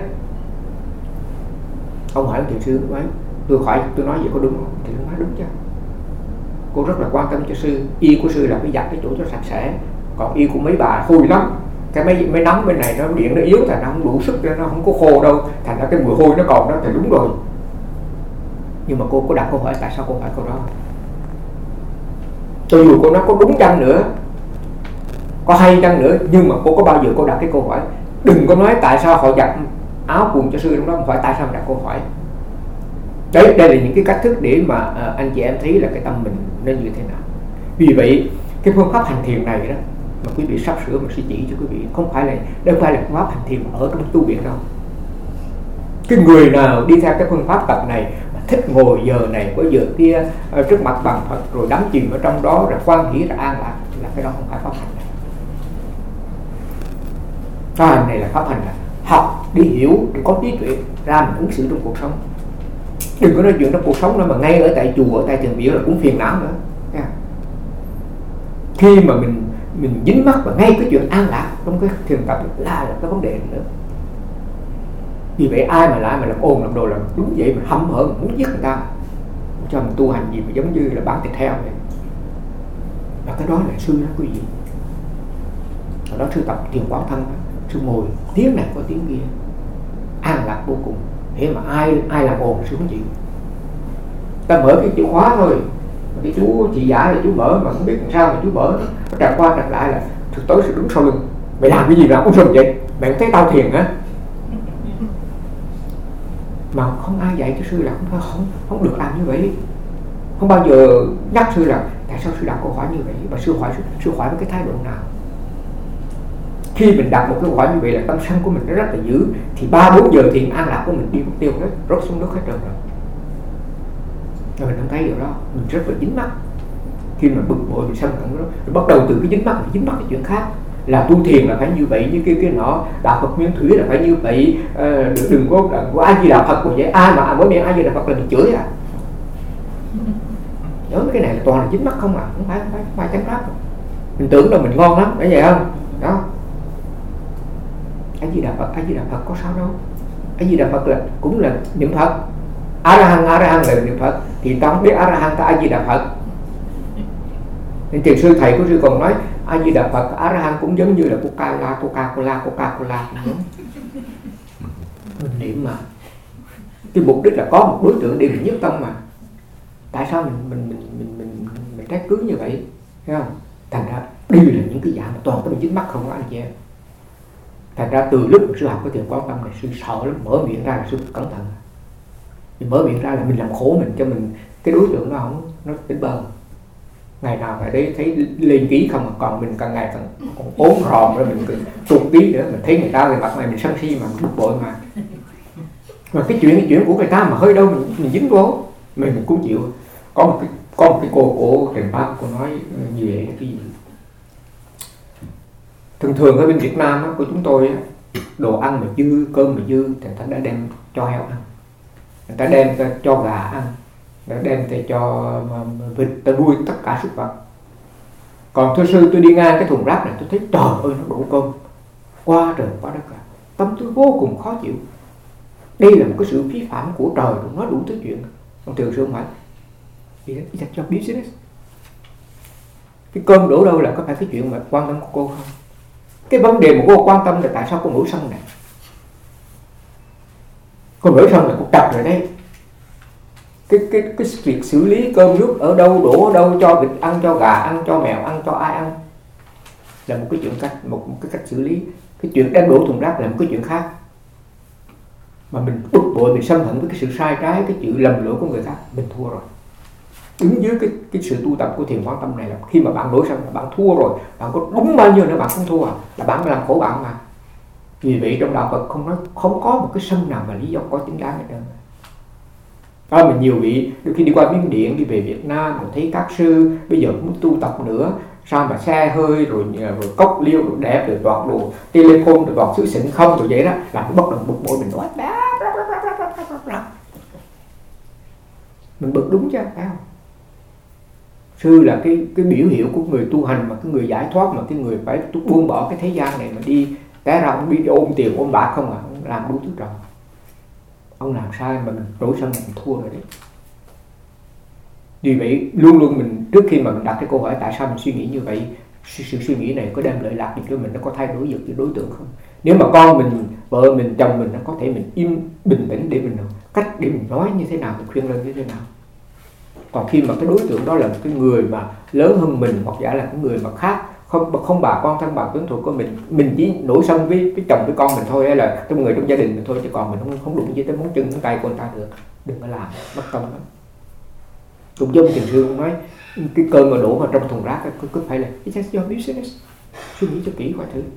Ông hỏi ông thiền sư nói, tôi nói vậy có đúng không? Thì nó nói đúng chứ. cô rất là quan tâm cho sư. Y của sư là phải giặt cái chỗ cho sạch sẽ, còn y của mấy bà hôi lắm, cái mấy nóng bên này nó điện nó yếu, thành nó không đủ sức, nó không có khô đâu, thành ra cái mùi hôi nó còn đó thì đúng rồi. Nhưng mà cô có đặt câu hỏi tại sao cô hỏi câu đó. Cho dù cô nói có đúng chăng nữa, có hay chăng nữa, nhưng mà cô có bao giờ cô đặt cái câu hỏi. Đừng có nói tại sao họ giặt áo quần cho sư trong đó, mà hỏi tại sao mà đặt câu hỏi. Đây là những cái cách thức để mà anh chị em thấy là cái tâm mình nên như thế nào. Vì vậy cái phương pháp hành thiền này đó mà quý vị sắp sửa mình sẽ chỉ cho quý vị, không phải là phương pháp hành thiền ở trong tu viện đâu. Cái người nào đi theo cái phương pháp tập này mà thích ngồi giờ này có giờ kia trước mặt bằng Phật rồi đắm chìm ở trong đó rồi quan hỷ rồi an lạc, là cái đó không phải pháp hành này. Pháp hành này là pháp hành là học đi hiểu, để có trí tuệ ra mình ứng xử trong cuộc sống. Đừng có nói chuyện trong cuộc sống nữa mà ngay ở tại chùa, ở tại thiền viện là cũng phiền não nữa. Khi mà mình dính mắc vào ngay cái chuyện an lạc trong cái thiền tập là cái vấn đề nữa. Vì vậy ai mà lại mà làm ồn làm đồ là đúng vậy, mà hâm hở mình muốn giết người ta, cho mình tu hành gì mà giống như là bán thịt heo vậy. Và cái đó là sư đó quý vị. Ở đó sư tập thiền quán thân, sư ngồi tiếng này có tiếng kia, an lạc vô cùng. Thế mà ai làm ồn sư không chịu. Ta mở cái chìa khóa thôi, cái chú chị giả là chú mở mà không biết làm sao mà chú mở, nó tràn qua tràn lại là thực tối sư đứng sau lưng. Mày làm cái gì mà cũng xong vậy? Mày không thấy tao thiền hả? Mà không ai dạy cho sư là không được làm như vậy. Không bao giờ nhắc sư là tại sao sư đặt câu hỏi như vậy, và sư hỏi với cái thái độ nào. Khi mình đặt một cái câu hỏi như vậy là tâm sân của mình nó rất là dữ, thì 3-4 giờ thiền an lạc của mình đi mất tiêu hết, rớt xuống nước hết trơn rồi. Rồi mình không thấy điều đó, mình rất là dính mắc. Khi mà bực bội mình sân hận đó, rồi bắt đầu từ cái dính mắc cái chuyện khác. Là tu thiền là phải như vậy, như kia nọ, đạo Phật nguyên thủy là phải như vậy, đừng có A Di Đà Phật cũng vậy, ai mà mới miệng A Di Đà Phật là mình chửi à. Nhớ cái này là toàn là dính mắc không à, không phải chánh pháp. Mình tưởng là mình ngon lắm, phải vậy không? Đó. A Di Đà Phật có sao đâu. A Di Đà Phật là cũng là niệm Phật. A La Hán là niệm Phật, thì tao không biết A La Hán ta A Di Đà Phật. Nên tiền sư thầy của sư còn nói A Di Đà Phật, A La Hán cũng giống như là Coca-Cola. Mình niệm mà. Cái mục đích là có một đối tượng để mình nhất tâm mà. Tại sao mình trách cứ như vậy, thấy không? Thành ra đây là những cái dạng mà toàn có bị dính mắc không có anh chị em. Thành ra từ lúc sư học cái thiền quán tâm này, sư sợ lắm, mở miệng ra là sư cẩn thận. Thì mở miệng ra là mình làm khổ mình cho mình, cái đối tượng nó không, nó tỉnh bơ. Ngày nào phải đấy thấy lên ký không, còn mình càng ngày càng ốm ròm rồi mình tụt tí nữa, mình thấy người ta về mặt này mình sân si mà, mình bực bội mà. Mà cái chuyện của người ta mà hơi đâu mình dính vô, mình cũng chịu. Có một cái cô Trần Pháp, cô nói như vậy cái gì. Thường ở bên Việt Nam á, của chúng tôi á, đồ ăn mà dư, cơm mà dư thì người ta đã đem cho heo ăn, người ta đem cho gà ăn, người ta đem cho vịt, ta nuôi tất cả súc vật. Còn thưa sư, tôi đi ngang cái thùng rác này tôi thấy trời ơi nó đổ cơm qua trời qua đất cả, tâm tôi vô cùng khó chịu. Đây là một cái sự phí phạm của trời, nói đủ thứ chuyện. Ông thường sư hỏi is that your business? Cái cơm đổ đâu là có phải cái chuyện mà quan tâm của cô không? Cái vấn đề mà cô quan tâm là tại sao cô nổi sân này. Cô nổi sân là cô trật rồi đây. Cái việc xử lý cơm nước ở đâu, đổ ở đâu, cho vịt ăn, cho gà ăn, cho mèo ăn, cho ai ăn là một cái chuyện một cái cách xử lý. Cái chuyện đem đổ thùng rác là một cái chuyện khác. Mà mình bực bội, mình sân hận với cái sự sai trái, cái chuyện lầm lỗi của người khác, mình thua rồi. Đứng dưới cái sự tu tập của thiền quán tâm này là khi mà bạn nổi sân là bạn thua rồi. Bạn có đúng bao nhiêu nữa bạn không thua à, là bạn làm khổ bạn mà. Vì vậy trong đạo Phật không có một cái sân nào mà lý do có chính đáng hết trơn. Đó, mình nhiều vị đôi khi đi qua Miến Điện, đi về Việt Nam, mình thấy các sư bây giờ cũng tu tập nữa, sao mà xe hơi rồi cốc liêu rồi đẹp rồi toàn đồ telecom rồi toàn xứ xịn không rồi vậy đó, làm cái bất đồng bực bội mình nói mình bực đúng chứ, phải không? Sư là cái biểu hiệu của người tu hành, mà cái người giải thoát, mà cái người phải buông bỏ cái thế gian này mà đi té ra ông đi ôm tiền ôm bạc không à, ông làm đủ thứ trò. Ông làm sai mà mình nổi sân mình thua rồi đấy. Vì vậy luôn luôn mình trước khi mà mình đặt cái câu hỏi tại sao mình suy nghĩ như vậy, sự suy nghĩ này có đem lợi lạc gì cho mình, nó có thay đổi được đối tượng không? Nếu mà con mình, vợ mình, chồng mình, nó có thể mình im bình tĩnh để mình cách để mình nói như thế nào, mình khuyên lơn như thế nào. Còn khi mà cái đối tượng đó là một cái người mà lớn hơn mình, hoặc giả là cái người mà khác, không bà con thân bằng quyến thuộc của mình chỉ nổi sân với chồng với con mình thôi, hay là trong người trong gia đình mình thôi, chứ còn mình không đụng với tới móng chân móng tay của người ta được. Đừng có làm mất công lắm. Cũng giống Thiền sư nói cái cơm mà đổ vào trong thùng rác cứ phải là it's just your business. Suy nghĩ cho kỹ mọi thứ.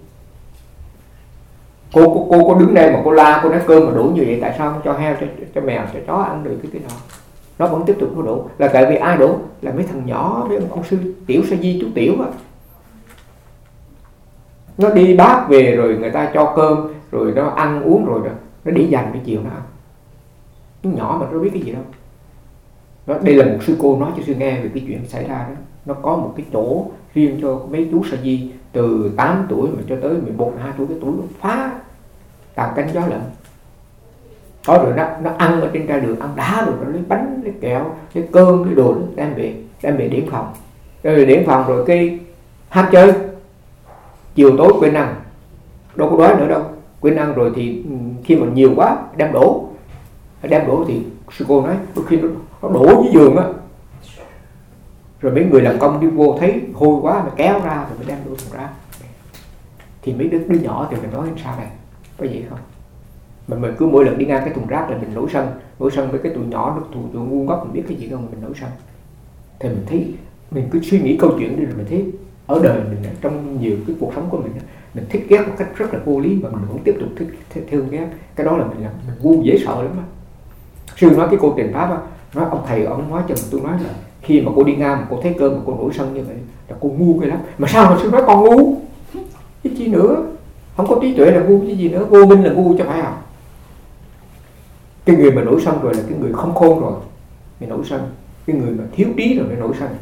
Cô có đứng đây mà cô la, cô nói cơm mà đổ như vậy tại sao không cho heo, cho mèo, cho chó ăn được cái nào? Nó vẫn tiếp tục nó đổ. Là tại vì ai đổ? Là mấy thằng nhỏ với ông sư Tiểu Sa Di, chú Tiểu á. Nó đi bác về rồi người ta cho cơm, rồi nó ăn uống rồi đó, nó để dành để chiều nó ăn. Nó nhỏ mà nó biết cái gì đâu. Đó, đây là một sư cô nói cho sư nghe về cái chuyện xảy ra đó. Nó có một cái chỗ riêng cho mấy chú Sa Di từ 8 tuổi mà cho tới 11, 12 tuổi, cái tuổi nó phá tàn cánh gió lận. Có rồi nó ăn ở trên ra đường, ăn đá rồi nó lấy bánh, lấy kẹo, lấy cơm, lấy đồ đem về điểm phòng. Rồi điểm phòng rồi cái hát chơi. Chiều tối quên ăn, đâu có đói nữa đâu, quên ăn rồi thì khi mà nhiều quá đem đổ thì sư cô nói khi nó đổ dưới giường á, rồi mấy người làm công đi vô thấy hôi quá mà kéo ra rồi mới đem đổ thùng rác. Thì mấy đứa nhỏ thì mình nói sao này, có vậy không? Mà mình cứ mỗi lần đi ngang cái thùng rác là mình nổi sân với cái tụi nhỏ, nó tụi ngu ngốc mình biết cái gì đâu mà mình nổi sân. Thì mình thấy mình cứ suy nghĩ câu chuyện đi rồi mình thấy ở đời mình, trong nhiều cái cuộc sống của mình thích ghét một cách rất là vô lý mà mình vẫn tiếp tục thích thương ghét. Cái đó là mình ngu dễ sợ lắm á. Sư nói cái cô Tiền Pháp á, nói ông thầy ông nói cho tôi nói là khi mà cô đi ngang mà cô thấy cơm mà cô nổi sân như vậy là cô ngu cái lắm. Mà sao mà sư nói con ngu? Cái chi nữa? Không có trí tuệ là ngu cái gì nữa, vô minh là ngu cho phải không? Cái người mà nổi sân rồi là cái người không khôn rồi mới nổi sân, cái người mà thiếu trí rồi mới nổi sân.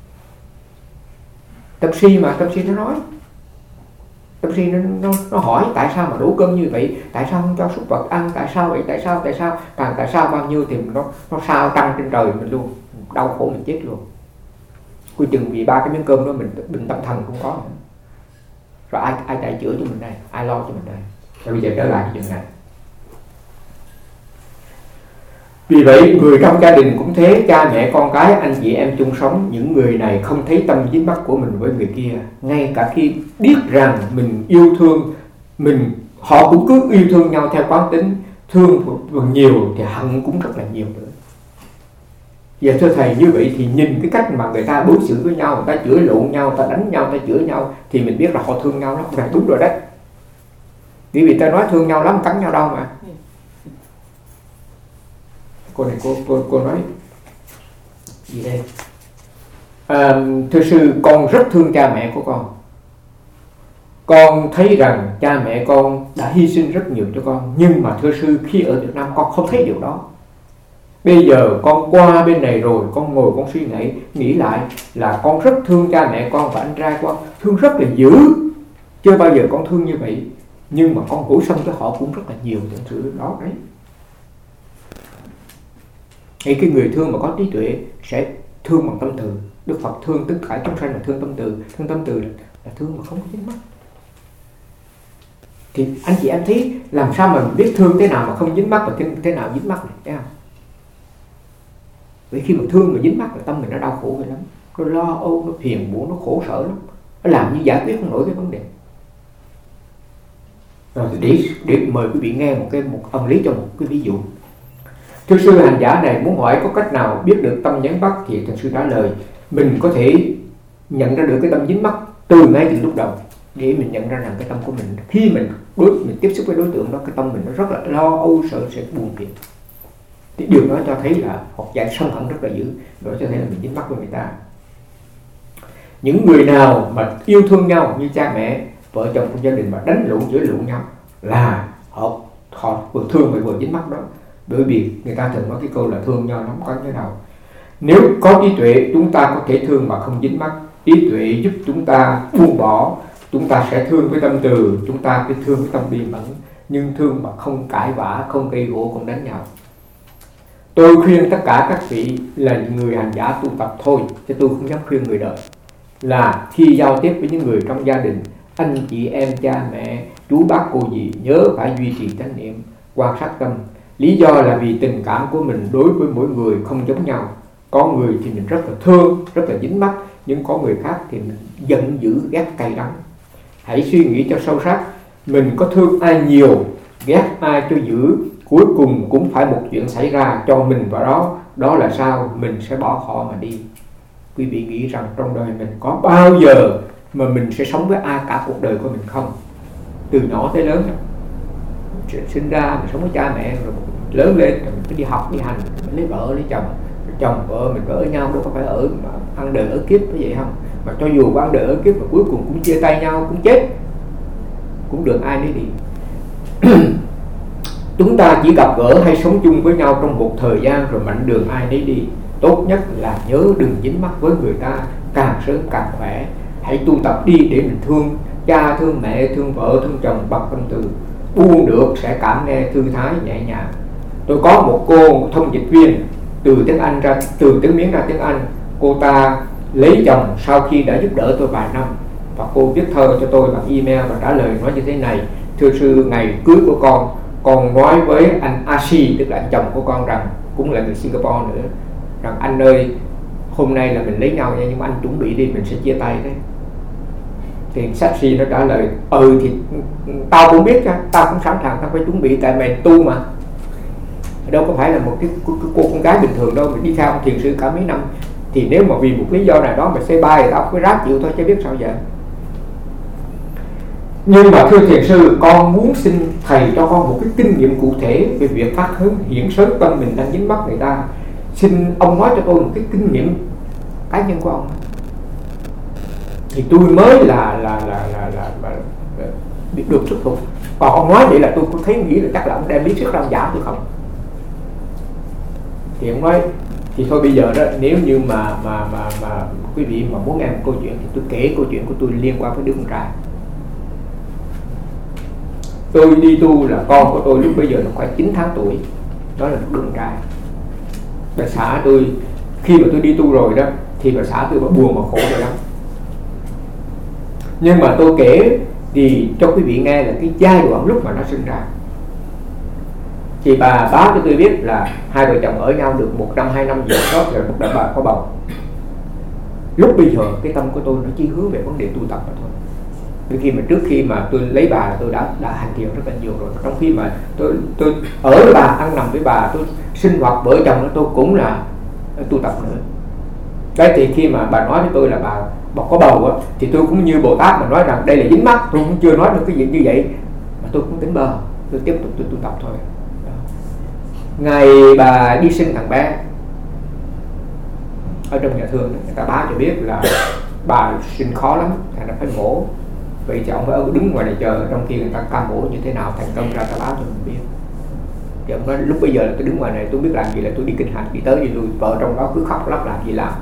Tâm si nó nói, tâm si nó hỏi tại sao mà đổ cơm như vậy, tại sao không cho súc vật ăn, tại sao vậy, tại sao càng tại sao bao nhiêu thì nó sao trăng trên trời mình luôn, đau khổ mình chết luôn. Cuối chừng vì 3 cái miếng cơm đó mình bệnh tâm thần không có nữa. Rồi ai chạy chữa cho mình đây, ai lo cho mình đây? Rồi bây giờ trở lại cái chuyện này. Vì vậy người trong gia đình cũng thế, cha mẹ con cái, anh chị em chung sống, những người này không thấy tâm dính mắc của mình với người kia. Ngay cả khi biết rằng mình yêu thương họ cũng cứ yêu thương nhau theo quán tính, thương nhiều thì hận cũng rất là nhiều nữa. Giờ thưa thầy, như vậy thì nhìn cái cách mà người ta đối xử với nhau, người ta chửi lộn nhau, người ta đánh nhau, người ta chửi nhau, thì mình biết là họ thương nhau lắm. Là đúng rồi đấy. Vì ta nói thương nhau lắm, cắn nhau đâu mà. Cô này cô nói gì đây? Thưa sư, con rất thương cha mẹ của con. Con thấy rằng cha mẹ con đã hy sinh rất nhiều cho con. Nhưng mà thưa sư, khi ở Việt Nam con không thấy điều đó. Bây giờ con qua bên này rồi, con ngồi con suy nghĩ lại là con rất thương cha mẹ con và anh trai con, thương rất là dữ. Chưa bao giờ con thương như vậy. Nhưng mà con hổ sân với họ cũng rất là nhiều những sự đó đấy. Hay cái người thương mà có trí tuệ sẽ thương bằng tâm từ. Đức Phật thương tất cả chúng sanh là thương tâm từ. Thương tâm từ là thương mà không có dính mắc. Thì anh chị em thấy làm sao mà mình biết thương thế nào mà không dính mắc và thế nào dính mắc này, thấy không? Vì khi mà thương mà dính mắc là tâm mình nó đau khổ vậy lắm. Nó lo âu, nó phiền muộn, nó khổ sở lắm. Nó làm như giải quyết không nổi cái vấn đề. Rồi để mời quý vị nghe một ông lý cho một cái ví dụ. Thưa sư, hành giả này muốn hỏi có cách nào biết được tâm dính mắc, thì thiền sư trả lời mình có thể nhận ra được cái tâm dính mắc từ ngay từ lúc đầu, để mình nhận ra rằng cái tâm của mình khi mình tiếp xúc với đối tượng đó, cái tâm mình nó rất là lo âu, sợ sẽ buồn phiền. Thì điều đó cho thấy là học giải sân hận rất là dữ, đó cho thấy là mình dính mắc với người ta. Những người nào mà yêu thương nhau như cha mẹ, vợ chồng trong gia đình mà đánh lộn chửi lộn nhau là họ vừa thương vừa dính mắc đó. Bởi vì người ta thường nói cái câu là thương nhau nắm có như nào. Nếu có trí tuệ chúng ta có thể thương mà không dính mắc. Trí tuệ giúp chúng ta buông bỏ. Chúng ta sẽ thương với tâm từ, chúng ta phải thương với tâm bi mẫn. Nhưng thương mà không cãi vã, không gây gỗ, không đánh nhau. Tôi khuyên tất cả các vị là người hành giả tu tập thôi, chứ tôi không dám khuyên người đời, là khi giao tiếp với những người trong gia đình, anh chị em, cha mẹ, chú bác cô dì, nhớ phải duy trì chánh niệm, quan sát tâm. Lý do là vì tình cảm của mình đối với mỗi người không giống nhau. Có người thì mình rất là thương, rất là dính mắt, nhưng có người khác thì mình giận dữ, ghét cay đắng. Hãy suy nghĩ cho sâu sắc, mình có thương ai nhiều, ghét ai cho dữ, cuối cùng cũng phải một chuyện xảy ra cho mình vào đó. Đó là sao? Mình sẽ bỏ họ mà đi. Quý vị nghĩ rằng trong đời mình có bao giờ mà mình sẽ sống với ai cả cuộc đời của mình không? Từ nhỏ tới lớn, sinh ra mình sống với cha mẹ, rồi lớn lên mình phải đi học, đi hành, mình lấy vợ, lấy chồng, chồng vợ mình có ở nhau, đâu có phải ở mà ăn đời ở kiếp như vậy không? Mà cho dù có ăn đời ở kiếp mà cuối cùng cũng chia tay nhau, cũng chết, cũng được ai nấy đi. Chúng ta chỉ gặp gỡ hay sống chung với nhau trong một thời gian rồi mạnh đường ai nấy đi. Tốt nhất là nhớ đừng dính mắc với người ta, càng sớm càng khỏe. Hãy tu tập đi để mình thương cha, thương mẹ, thương vợ, thương chồng bằng tâm từ. Buông được sẽ cảm nghe thư thái nhẹ nhàng. Tôi có một cô thông dịch viên từ tiếng Miến ra tiếng Anh. Cô ta lấy chồng sau khi đã giúp đỡ tôi vài năm, và cô viết thơ cho tôi bằng email và trả lời nói như thế này: thưa sư, ngày cưới của con nói với anh Asi, tức là anh chồng của con, rằng cũng là người Singapore nữa, rằng anh ơi, hôm nay là mình lấy nhau nha, nhưng mà anh chuẩn bị đi, mình sẽ chia tay đấy. Thì Sashi nó trả lời: thì tao cũng biết, tao cũng sẵn sàng, tao phải chuẩn bị, tại mày tu mà, đâu có phải là một cái cô con gái bình thường đâu, mình đi theo ông thiền sư cả mấy năm, thì nếu mà vì một lý do nào đó mà say bay thì tao phải ráng chịu thôi, chứ biết sao giờ. Nhưng mà thưa thiền sư, con muốn xin thầy cho con một cái kinh nghiệm cụ thể về việc phát hiện sớm tâm mình đang dính mắc người ta. Xin ông nói cho tôi một cái kinh nghiệm cá nhân của ông. Thì tôi mới là biết được thuyết phục. Còn ông nói vậy là tôi cũng thấy nghĩ là chắc là ông đem lý thuyết ra ông giả tôi không. Thì ông nói thì thôi bây giờ đó, nếu như mà quý vị mà muốn nghe một câu chuyện thì tôi kể câu chuyện của tôi liên quan với đứa con trai. Tôi đi tu là con của tôi lúc bây giờ nó khoảng 9 tháng tuổi. Đó là một đứa con trai. Bà xã tôi, khi mà tôi đi tu rồi đó, thì bà xã tôi buồn mà khổ rồi lắm. Nhưng mà tôi kể thì cho quý vị nghe là cái giai đoạn lúc mà nó sinh ra. Thì bà báo cho tôi biết là hai vợ chồng ở nhau được 1 năm 2 năm gì đó rồi một đợt bà có bầu. Lúc bây giờ cái tâm của tôi nó chỉ hướng về vấn đề tu tập mà thôi. Trước khi mà tôi lấy bà là tôi đã hành thiền rất là nhiều rồi. Trong khi mà tôi ở với bà, ăn nằm với bà, tôi sinh hoạt vợ chồng, tôi cũng là tu tập nữa. Đấy, thì khi mà bà nói với tôi là bà có bầu á, thì tôi cũng như Bồ Tát mà nói rằng đây là dính mắc, tôi cũng chưa nói được cái gì như vậy, mà tôi cũng tính bờ, tôi tiếp tục tôi tu tập thôi. Đó. Ngày bà đi sinh thằng bé, ở trong nhà thương người ta báo cho biết là bà sinh khó lắm, thành ra phải mổ. Vậy thì ông phải đứng ngoài này chờ, trong khi người ta ca mổ như thế nào thành công ra ta báo cho mình biết. Thì ông nói lúc bây giờ là tôi đứng ngoài này, tôi biết làm gì, là tôi đi kinh hành, đi tới đi lui, vợ trong đó cứ khóc lóc làm gì làm.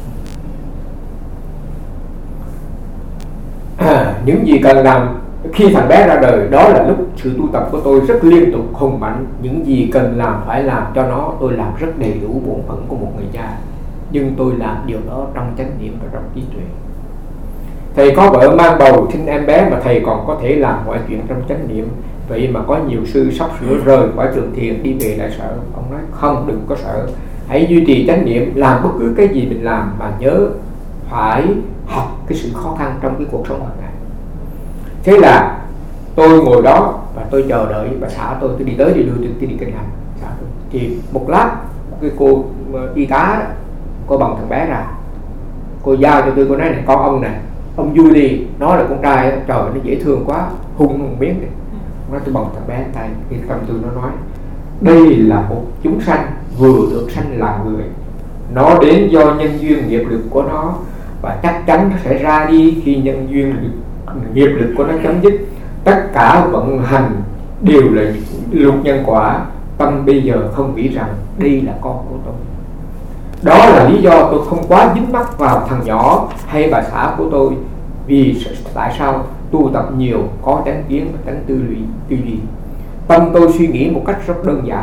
Những gì cần làm khi thằng bé ra đời, đó là lúc sự tu tập của tôi rất liên tục hùng mạnh. Những gì cần làm phải làm cho nó, tôi làm rất đầy đủ bổn phận của một người cha, nhưng tôi làm điều đó trong chánh niệm và trong trí tuệ. Thầy có vợ mang bầu sinh em bé mà thầy còn có thể làm mọi chuyện trong chánh niệm. Vậy mà có nhiều sư sắp sửa rời khỏi trường thiền đi về lại sợ. Ông nói không, đừng có sợ, hãy duy trì chánh niệm, làm bất cứ cái gì mình làm mà nhớ phải học cái sự khó khăn trong cái cuộc sống hàng ngày. Thế là tôi ngồi đó và tôi chờ đợi bà xã tôi đi tới đi lui, tôi đi kinh hành. Thì một lát cái cô y tá đó, cô bồng thằng bé ra, cô giao cho tôi, cô nói này, con ông này, ông vui đi, nó là con trai, trời nó dễ thương quá, hung một miếng đi. Nói tôi bồng thằng bé tay, thì tâm tôi nó nói đây là một chúng sanh vừa được sanh là người, nó đến do nhân duyên nghiệp lực của nó, và chắc chắn nó sẽ ra đi khi nhân duyên nghiệp lực của nó chấm dứt. Tất cả vận hành đều là luật nhân quả. Tâm bây giờ không nghĩ rằng đây là con của tôi. Đó là lý do tôi không quá dính mắc vào thằng nhỏ hay bà xã của tôi. Vì tại sao? Tu tập nhiều, có chánh kiến và chánh tư duy. Tâm tôi suy nghĩ một cách rất đơn giản.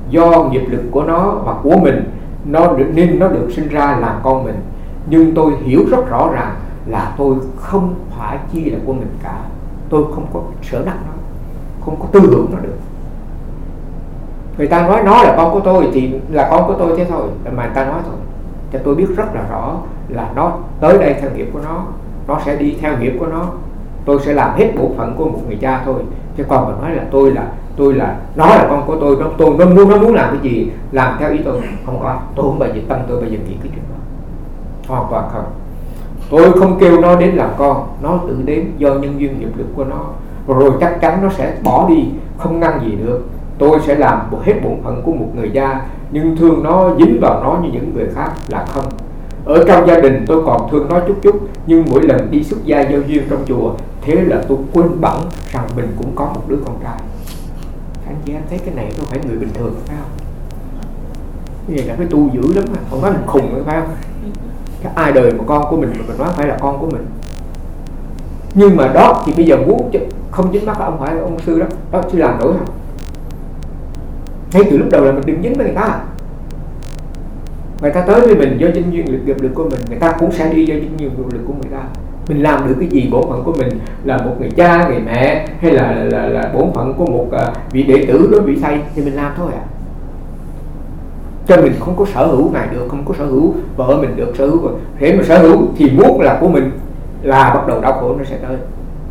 do nghiệp lực của nó và của mình, nên nó được sinh ra làm con mình. Nhưng tôi hiểu rất rõ ràng là tôi không phải chi là của mình cả. Tôi không có sở đắc nó, không có tư hưởng nó được. Người ta nói nó là con của tôi thì là con của tôi thế thôi, mà người ta nói thôi. Cho tôi biết rất là rõ là nó tới đây theo nghiệp của nó sẽ đi theo nghiệp của nó. Tôi sẽ làm hết bổn phận của một người cha thôi. Chứ còn mà nói là tôi là nó là con của tôi, nó muốn làm cái gì làm theo ý tôi, không có. Tôi không bao giờ tâm tôi bây giờ nghĩ cái chuyện đó, hoàn toàn không. Tôi không kêu nó đến làm con, nó tự đến do nhân duyên nghiệp lực của nó, rồi chắc chắn nó sẽ bỏ đi, không ngăn gì được. Tôi sẽ làm hết bổn phận của một người cha, nhưng thương nó, dính vào nó như những người khác là không. Ở trong gia đình tôi còn thương nó chút, nhưng mỗi lần đi xuất gia giao duyên trong chùa, thế là tôi quên bẵng rằng mình cũng có một đứa con trai. Anh chị em thấy cái này không phải người bình thường phải không? Cái này là cái tu dữ lắm mà, không nói mình khùng nữa phải không? Cái ai đời mà con của mình mà mình nói phải là con của mình. Nhưng mà đó thì bây giờ muốn không dính mắt ông phải ông sư đó chưa làm nổi không? Ngay từ lúc đầu là mình đừng dính với người ta. Người ta tới với mình do nhân duyên nghiệp lực của mình, người ta cũng sẽ đi do nhân duyên nghiệp lực của người ta. Mình làm được cái gì bổn phận của mình là một người cha, người mẹ, hay là bổn phận của một vị đệ tử đối vị thầy thì mình làm thôi à. Cho mình không có sở hữu này được, không có sở hữu vợ mình được, sở hữu thế mà sở hữu thì muốn là của mình là bắt đầu đau khổ nó sẽ tới.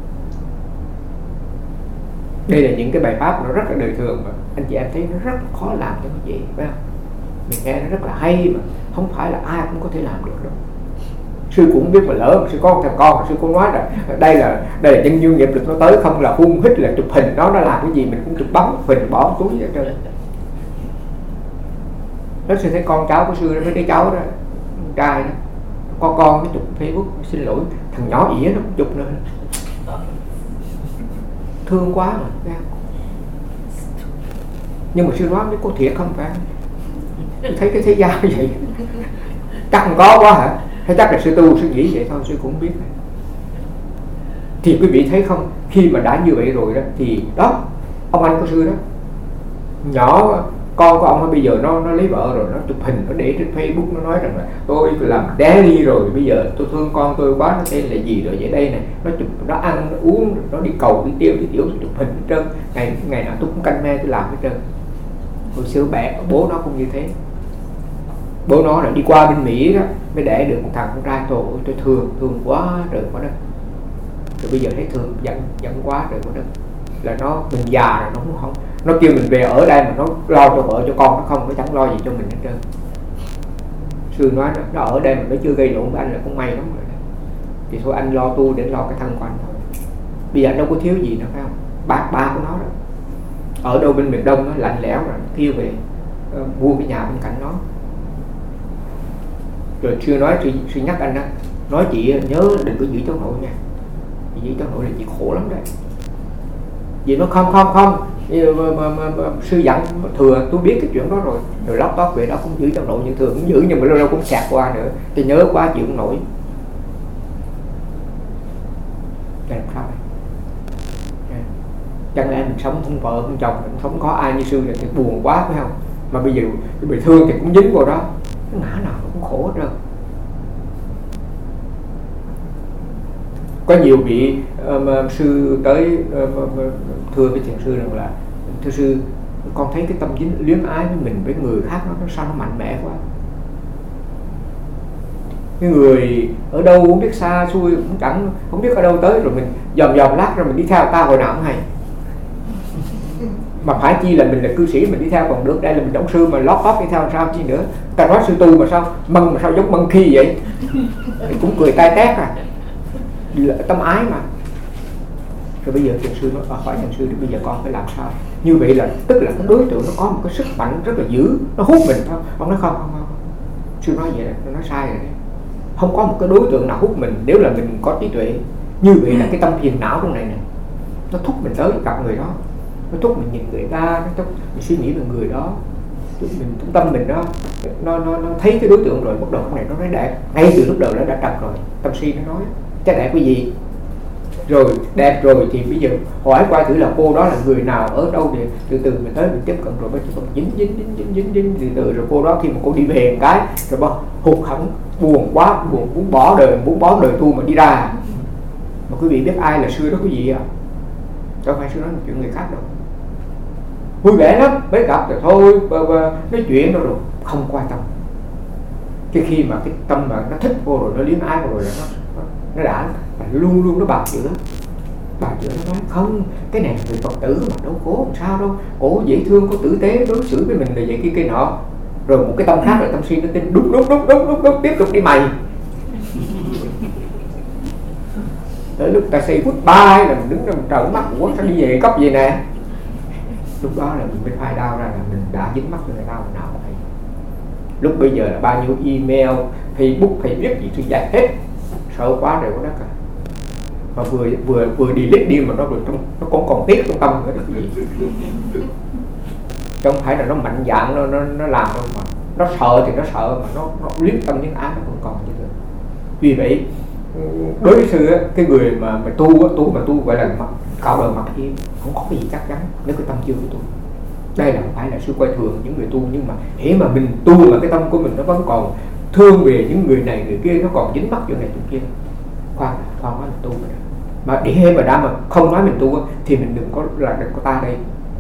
Đây là những cái bài pháp nó rất là đời thường mà anh chị em thấy nó rất khó làm cho cái gì phải không? Mình nghe nó rất là hay mà không phải là ai cũng có thể làm được đâu. Sư cũng biết mà lỡ mà sư có thằng con, sư cũng nói là đây là nhân duyên nghiệp lực nó tới, không là hung hít là chụp hình nó làm cái gì mình cũng chụp bóng mình bỏ túi vậy trơn. Đó sư thấy con cháu của sư đó, mấy cái cháu đó, trai đó, con nó chụp Facebook, xin lỗi thằng nhỏ ỉa nó cũng chụp nữa, thương quá mà. Nhưng mà sư nói có thiệt không phải? Thấy cái thế gian như vậy chắc không có quá hả? Hay chắc là sư tu sư nghĩ vậy thôi, sư cũng không biết. Thì quý vị thấy không, khi mà đã như vậy rồi đó thì đó, ông anh của sư đó, nhỏ con của ông bây giờ nó lấy vợ rồi, nó chụp hình nó để trên Facebook, nó nói rằng là tôi làm daddy rồi, bây giờ tôi thương con tôi quá, nó tên là gì rồi vậy đây này, nó chụp, nó ăn nó uống, nó đi cầu đi tiểu nó chụp hình hết trơn. Ngày nào tôi cũng canh me tôi làm hết trơn. Hồi xưa bố nó cũng như thế. Bố nó là đi qua bên Mỹ đó mới đẻ được một thằng con trai. Tôi thương quá trời quá đất. Rồi bây giờ thấy thương giận quá trời quá đất. Là mình già rồi, nó không, nó kêu mình về ở đây mà nó lo cho vợ cho con, nó không, nó chẳng lo gì cho mình hết trơn. Sư nói nó ở đây mà nó chưa gây lộn với anh là cũng may lắm rồi. Thì thôi anh lo tu để lo cái thân của anh thôi. Bây giờ anh đâu có thiếu gì nữa phải không? Ba của nó đó ở đâu bên miền Đông nó lạnh lẽo rồi, nó kêu về mua cái nhà bên cạnh nó. Rồi chưa nói, sư nhắc anh đó, nói chị nhớ đừng có giữ cháu nội nha, giữ cháu nội là chị khổ lắm đấy. Vì nó không sư dặn thừa, tôi biết cái chuyện đó rồi. Rồi lóc tót về đó cũng giữ cháu nội như thường, cũng giữ nhưng mà lâu lâu cũng sạc qua nữa, thì nhớ quá chịu không nổi. Đây làm sao này? Chẳng lẽ mình sống không vợ không chồng, mình sống có ai như sư thì buồn quá phải không? Mà bây giờ bị thương thì cũng dính vào đó, cái ngã nào cũng khổ hết trơn. Có nhiều vị sư tới thưa với thiền sư rằng là thưa sư, con thấy cái tâm dính luyến ái với mình với người khác nó sao nó mạnh mẽ quá. Cái người ở đâu cũng biết xa xui, cũng chẳng không biết ở đâu tới, rồi mình dòm lát rồi mình đi theo ta hồi nào cũng hay. Mà phải chi là mình là cư sĩ mình đi theo còn được, đây là mình động sư mà lót tóp đi theo sao chi nữa. Ta nói sư tu mà sao giống mân khi vậy. Thì cũng cười tai tét à, tâm ái mà. Rồi bây giờ thiền sư nói hỏi thiền sư thì bây giờ con phải làm sao? Như vậy là tức là cái đối tượng nó có một cái sức mạnh rất là dữ, nó hút mình không? Ông nói không. Sư nói vậy nó nói sai rồi đấy. Không có một cái đối tượng nào hút mình nếu là mình có trí tuệ. Như vậy là cái tâm phiền não trong này nè, nó thúc mình tới gặp người đó, nó thúc mình nhìn người ta, nó thúc mình suy nghĩ về người đó, mình tâm mình nó thấy cái đối tượng rồi, bắt đầu cái này nó nói đẹp ngay từ lúc đầu nó đã trật rồi. Tâm si nó nói cái đẹp cái gì, rồi đẹp rồi thì bây giờ hỏi qua thử là cô đó là người nào ở đâu, để từ từ mình tới mình tiếp cận rồi mới dính từ rồi cô đó khi mà cô đi về một cái rồi bao hụt hẫng buồn quá, muốn bỏ đời tu mà đi ra. Mà quý vị biết ai là sư đó quý vị ạ? Đâu phải sư nói chuyện người khác đâu, vui vẻ lắm, mới gặp rồi thôi nói chuyện đâu rồi không quan tâm. Cái khi mà cái tâm mà nó thích vô rồi, nó liếm ái vô rồi là nó đã luôn nó bào chữa. Nó nói không, cái này là người Phật tử mà đâu cố làm sao đâu, cổ dễ thương, có tử tế đối xử với mình là vậy kia nọ. Rồi một cái tâm khác là tâm si nó tin đúng tiếp tục đi mày. Tới lúc ta say goodbye là mình đứng trong trời mắt của sao đi về cấp gì nè. Lúc đó là mình mới phai đau ra là mình đã dính mắc với người ta nào không hay. Lúc bây giờ là bao nhiêu email, Facebook, thầy viết gì thì giải hết, sợ quá rồi có đất cả. Mà vừa delete đi mà nó còn tiếc trong tâm nữa cái gì. Chứ không phải là nó mạnh dạn nó làm đâu, mà nó sợ thì nó sợ, mà nó liếm tâm những ái nó vẫn còn như thế. Vì vậy đối với sư á, cái người mà tu gọi là cạo đầu mặt im, không có cái gì chắc chắn nếu cái tâm chưa của tu. Đây là không phải là sư coi thường những người tu, nhưng mà hễ mà mình tu mà cái tâm của mình nó vẫn còn thương về những người này người kia, nó còn dính mắc chỗ này chỗ kia, khoan nói mình tu rồi. Mà để mà đã mà không nói mình tu thì mình đừng có ta đây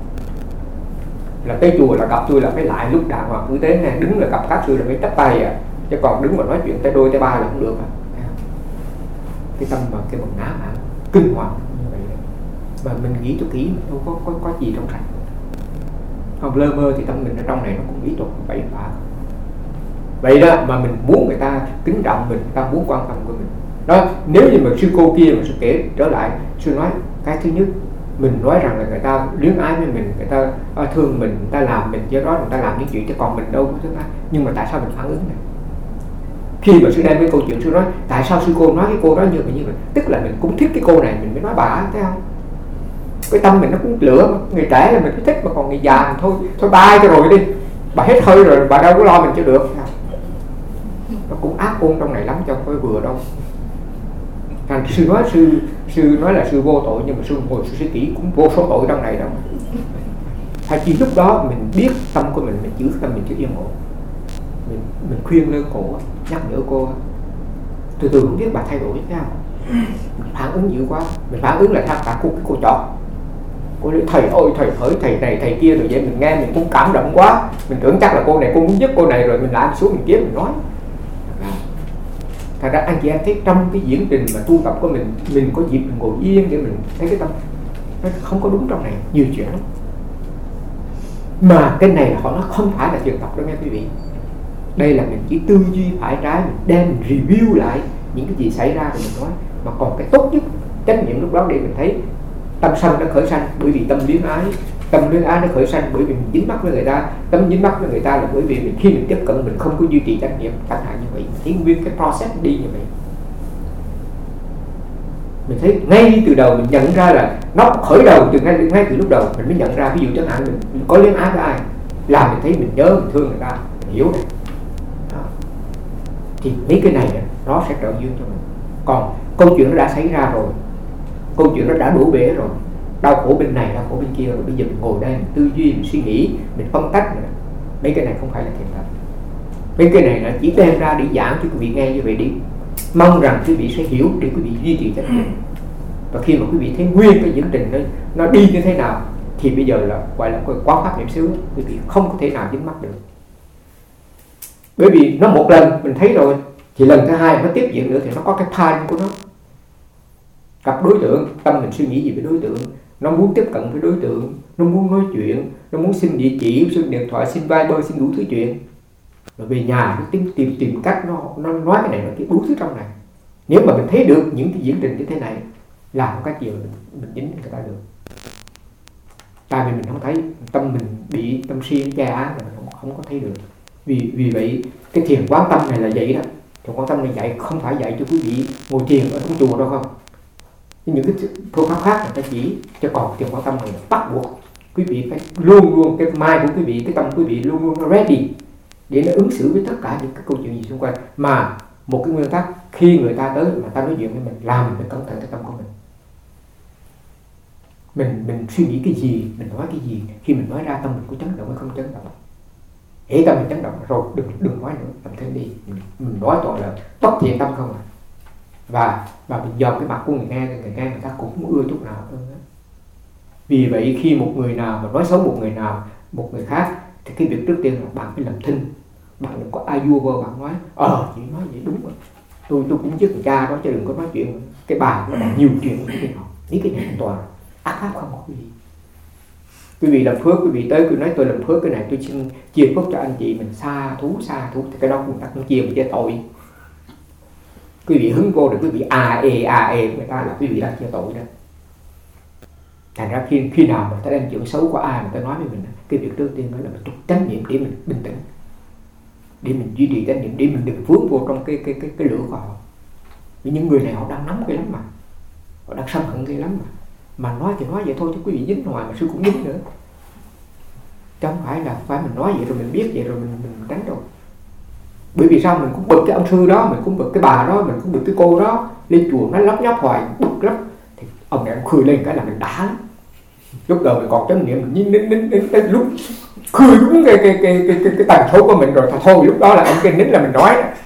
là tới chùa là gặp tôi là phải lại lúc đàng hoàng tử tế này, đứng là gặp các sư là phải chắp tay à, chứ còn đứng mà nói chuyện tay đôi tay ba là không được à. Cái tâm mà cái bằng ngã mạn kinh hoàng như vậy đấy. Mà mình nghĩ cho kỹ đâu có gì trong sạch. Không lơ mơ thì tâm mình ở trong này nó cũng nghĩ tục bậy bạ. Vậy đó mà mình muốn người ta kính trọng mình, người ta muốn quan tâm của mình. Đó, nếu như mà sư cô kia mà sư kể trở lại, sư nói cái thứ nhất mình nói rằng là người ta luyến ái với mình, người ta thương mình, người ta làm mình, do đó người ta làm những chuyện chứ còn mình đâu có thương ai. Nhưng mà tại sao mình phản ứng này? Khi mà sư đem cái câu chuyện sư nói tại sao sư cô nói cái cô đó như vậy, tức là mình cũng thích cái cô này mình mới nói bà, thấy không? Cái tâm mình nó cũng lửa mà. Người trẻ là mình cứ thích, mà còn người già thôi bye cho rồi đi, bà hết hơi rồi bà đâu có lo mình cho được. Nó cũng ác ôn trong này lắm, chứ không phải vừa đâu. Thành sư nói là sư vô tội, nhưng mà sư ngồi sư kỹ cũng vô số tội trong này đâu. Hay chỉ lúc đó mình biết tâm của mình giữ tâm mình cho yên ổn, mình khuyên lơn cổ, nhắc nhở cô từ từ không biết bà thay đổi thế nào. Mình phản ứng dữ quá, mình phản ứng là thằng cả cô chọn. Cô nói thầy ơi thầy hỡi, thầy này thầy kia rồi vậy, mình nghe mình cũng cảm động quá, mình tưởng chắc là cô này cô muốn giúp cô này, rồi mình lại xuống mình kiếm mình nói. Thật ra anh chị em thấy trong cái diễn trình mà tu tập của mình có dịp mình ngồi yên để mình thấy cái tâm nó không có đúng trong này, nhiều chuyện lắm. Mà cái này là nó không phải là thiền tập đâu nghe quý vị. Đây là mình chỉ tư duy phải trái, mình đem mình review lại những cái gì xảy ra rồi mình nói. Mà còn cái tốt nhất trách nhiệm lúc đó để mình thấy tâm sân nó khởi sanh bởi vì tâm luyến ái, tâm luyến ái nó khởi sanh bởi vì mình dính mắc với người ta, tâm dính mắc với người ta là bởi vì khi mình tiếp cận mình không có duy trì trách nhiệm, chẳng hạn như vậy. Thấy nguyên cái process đi như vậy, mình thấy ngay từ đầu mình nhận ra là nó khởi đầu từ ngay từ lúc đầu mình mới nhận ra. Ví dụ chẳng hạn mình có luyến ái với ai là mình thấy mình nhớ mình thương người ta, mình hiểu này đó. Thì mấy cái này nó sẽ trợ duyên cho mình. Còn câu chuyện nó đã xảy ra rồi, câu chuyện nó đã đổ bể rồi, đau khổ bên này đau khổ bên kia rồi, bây giờ mình ngồi đây mình tư duy, mình suy nghĩ, mình phân tách nữa. Mấy cái này không phải là thiền tập. Mấy cái này là chỉ đem ra để giảng cho quý vị nghe như vậy đi, mong rằng quý vị sẽ hiểu để quý vị duy trì trách nhiệm. Và khi mà quý vị thấy nguyên cái diễn trình nó đi như thế nào thì bây giờ là gọi là quán pháp niệm xứ, quý vị không có thể nào dính mắc được. Bởi vì nó một lần mình thấy rồi thì lần thứ hai nó tiếp diễn nữa thì nó có cái time của nó. Gặp đối tượng, tâm mình suy nghĩ gì với đối tượng, nó muốn tiếp cận với đối tượng, nó muốn nói chuyện, nó muốn xin địa chỉ, xin điện thoại, xin Viber, xin đủ thứ chuyện. Rồi về nhà nó tìm cách nó nói cái này nó cái đủ thứ trong này. Nếu mà mình thấy được những cái diễn trình như thế này, làm một cách gì mình dính người ta được. Tại vì mình không thấy, tâm mình bị tâm si che án là mình không có thấy được. Vì vậy cái thiền quán tâm này là vậy đó. Thiền quán tâm này dạy không phải dạy cho quý vị ngồi thiền ở trong chùa đâu không. Những cái phương pháp khác người ta chỉ, cho còn thiền quán tâm này bắt buộc quý vị phải luôn cái mind của quý vị, cái tâm quý vị luôn ready để nó ứng xử với tất cả những cái câu chuyện gì xung quanh. Mà một cái nguyên tắc, khi người ta tới mà ta nói chuyện với mình, làm mình phải cẩn thận cái tâm của mình. mình suy nghĩ cái gì, mình nói cái gì, khi mình nói ra tâm mình có chấn động hay không chấn động. Hễ tâm mình chấn động rồi đừng nói nữa, làm thêm đi. Mình nói toàn là bất thiện tâm không à. Và mình dòm cái mặt của người nghe người ta cũng không ưa chút nào hơn đó. Vì vậy khi một người nào mà nói xấu một người khác thì cái việc trước tiên là bạn phải làm thinh, bạn đừng có ai vua vô bạn nói chị nói vậy đúng rồi, tôi cũng giết người cha đó chứ đừng có nói chuyện cái bà nó đang nhiều chuyện như thế nào, ý cái này toàn ác pháp không có gì. Quý vị làm phước, quý vị tới quý nói tôi làm phước cái này, tôi xin chia phước cho anh chị mình xa thú thì cái đó người ta cũng chia một chế tội. Quý vị hứng vô được quý vị người ta là quý vị đang chia tội đó. Thành ra khi nào mà ta đem chuyện xấu của ai mà ta nói với mình, cái việc trước tiên đó là mình tránh niệm để mình bình tĩnh, để mình duy trì trách nhiệm, để mình đừng vướng vô trong cái lửa của họ. Vì những người này họ đang nóng cái lắm mà, họ đang sân hận cái lắm mà nói thì nói vậy thôi chứ quý vị dính hoài mà sư cũng dính nữa. Chứ không phải là phải mình nói vậy rồi mình biết vậy rồi mình tránh rồi. Bởi vì sao mình cũng bực cái ông sư đó, mình cũng bực cái bà đó, mình cũng bực cái cô đó, lên chùa nó lóc nhóc hoài bực lắm, thì ông này ông khơi lên cái là mình đá lắm. Lúc đầu mình còn chánh niệm mình nín lúc khơi đúng cái tần số của mình rồi thôi lúc đó là ông cái nín là mình nói đó.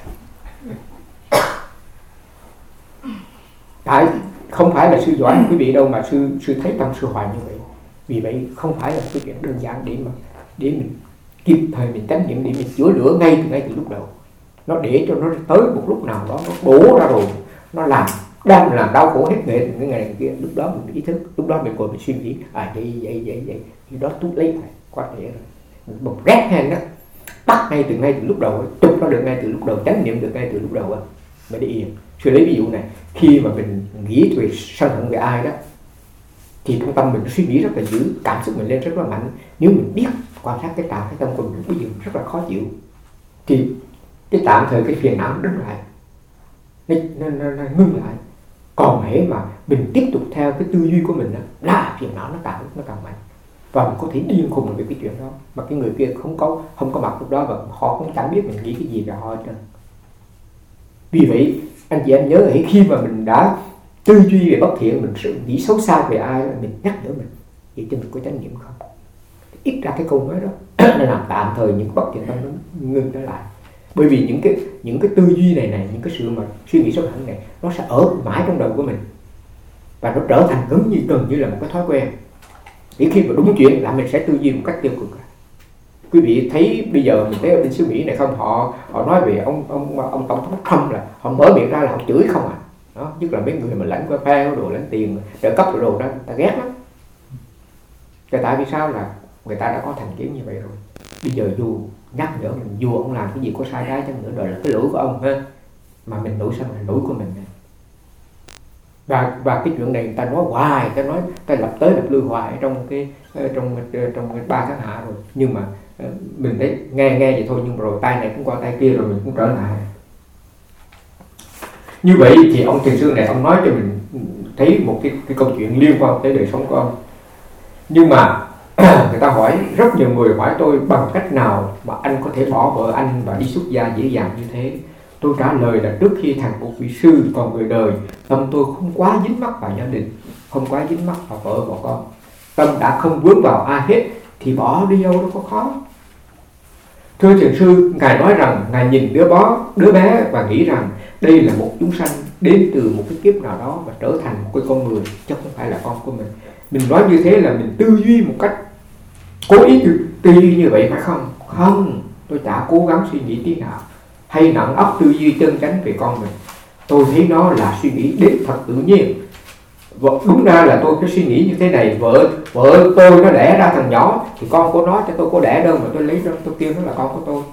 Tại không phải là sư giỏi quý vị đâu mà sư thấy tâm sư hoài như vậy. Vì vậy không phải là một cái chuyện đơn giản để mình kịp thời mình tránh niệm, để mình chữa lửa ngay từ lúc đầu. Nó để cho nó tới một lúc nào đó nó bổ ra rồi, nó đang làm đau khổ hết nghệ từ cái ngày này kia, lúc đó mình ý thức, lúc đó mình ngồi mình suy nghĩ vậy thì đó tút lấy phải qua thể rồi một rét hen đó, bắt ngay từ lúc đầu, chụp nó được ngay từ lúc đầu, tránh niệm được ngay từ lúc đầu mới để yên. Sư lấy ví dụ này, khi mà mình nghĩ về sân hận về ai đó thì trong tâm mình suy nghĩ rất là dữ, cảm xúc mình lên rất là mạnh. Nếu mình biết quan sát cái trạng thái tâm của mình bây giờ rất là khó chịu thì cái tạm thời cái phiền não nó đứng lại, nó ngưng lại. Còn hễ mà mình tiếp tục theo cái tư duy của mình đó, là phiền não nó càng mạnh và mình có thể điên khùng về cái chuyện đó, mà cái người kia không có mặt lúc đó và họ cũng chẳng biết mình nghĩ cái gì về họ hết trơn. Vì vậy anh chị em nhớ khi mà mình đã tư duy về bất thiện, mình sự nghĩ xấu xa về ai, mình nhắc nhở mình vậy cho mình có chánh niệm không. Ít ra cái câu nói đó là làm tạm thời những bất thiện tâm nó ngưng trở lại. Bởi vì những cái tư duy này, những cái sự mà suy nghĩ xấu hẳn này, nó sẽ ở mãi trong đầu của mình và nó trở thành gần như là một cái thói quen. Thì khi mà đúng chuyện là mình sẽ tư duy một cách tiêu cực. Quý vị thấy bây giờ mình thấy ở bên xứ Mỹ này không, họ nói về ông tổng thống Trump là họ mở miệng ra là họ chửi không à. Đó, nhất là mấy người mà lãnh welfare đồ, lãnh tiền trợ cấp đồ đó, người ta ghét lắm. Tại vì sao là người ta đã có thành kiến như vậy rồi. Bây giờ dù nhắc nhở mình, dù ông làm cái gì có sai trái chăng nữa, đó là cái lỗi của ông ha, mà mình nổi sân là lỗi của mình. Và cái chuyện này người ta nói hoài, ta lập tới lập lui hoài trong cái 3 tháng hạ rồi, nhưng mà mình thấy nghe vậy thôi, nhưng mà rồi tay này cũng qua tay kia rồi mình cũng trở lại. Như vậy thì ông thiền sư này ông nói cho mình thấy một cái câu chuyện liên quan tới đời sống của ông. Nhưng mà người ta hỏi, rất nhiều người hỏi tôi bằng cách nào mà anh có thể bỏ vợ anh và đi xuất gia dễ dàng như thế. Tôi trả lời là trước khi thành một vị sư còn người đời, tâm tôi không quá dính mắc vào gia đình, không quá dính mắc vào vợ và con. Tâm đã không vướng vào ai hết thì bỏ đi đâu đâu có khó. Thưa thiền sư, ngài nói rằng ngài nhìn đứa bé và nghĩ rằng đây là một chúng sanh đến từ một cái kiếp nào đó và trở thành một cái con người, chứ không phải là con của mình. Mình nói như thế là mình tư duy một cách cố ý tư duy như vậy phải không? Không, tôi chả cố gắng suy nghĩ tí nào hay nặng óc tư duy chân chánh về con mình. Tôi thấy nó là suy nghĩ đến thật tự nhiên. Đúng ra là tôi cái suy nghĩ như thế này, vợ tôi nó đẻ ra thằng nhỏ thì con của nó, cho tôi có đẻ đâu mà tôi lấy tôi kêu nó là con của tôi.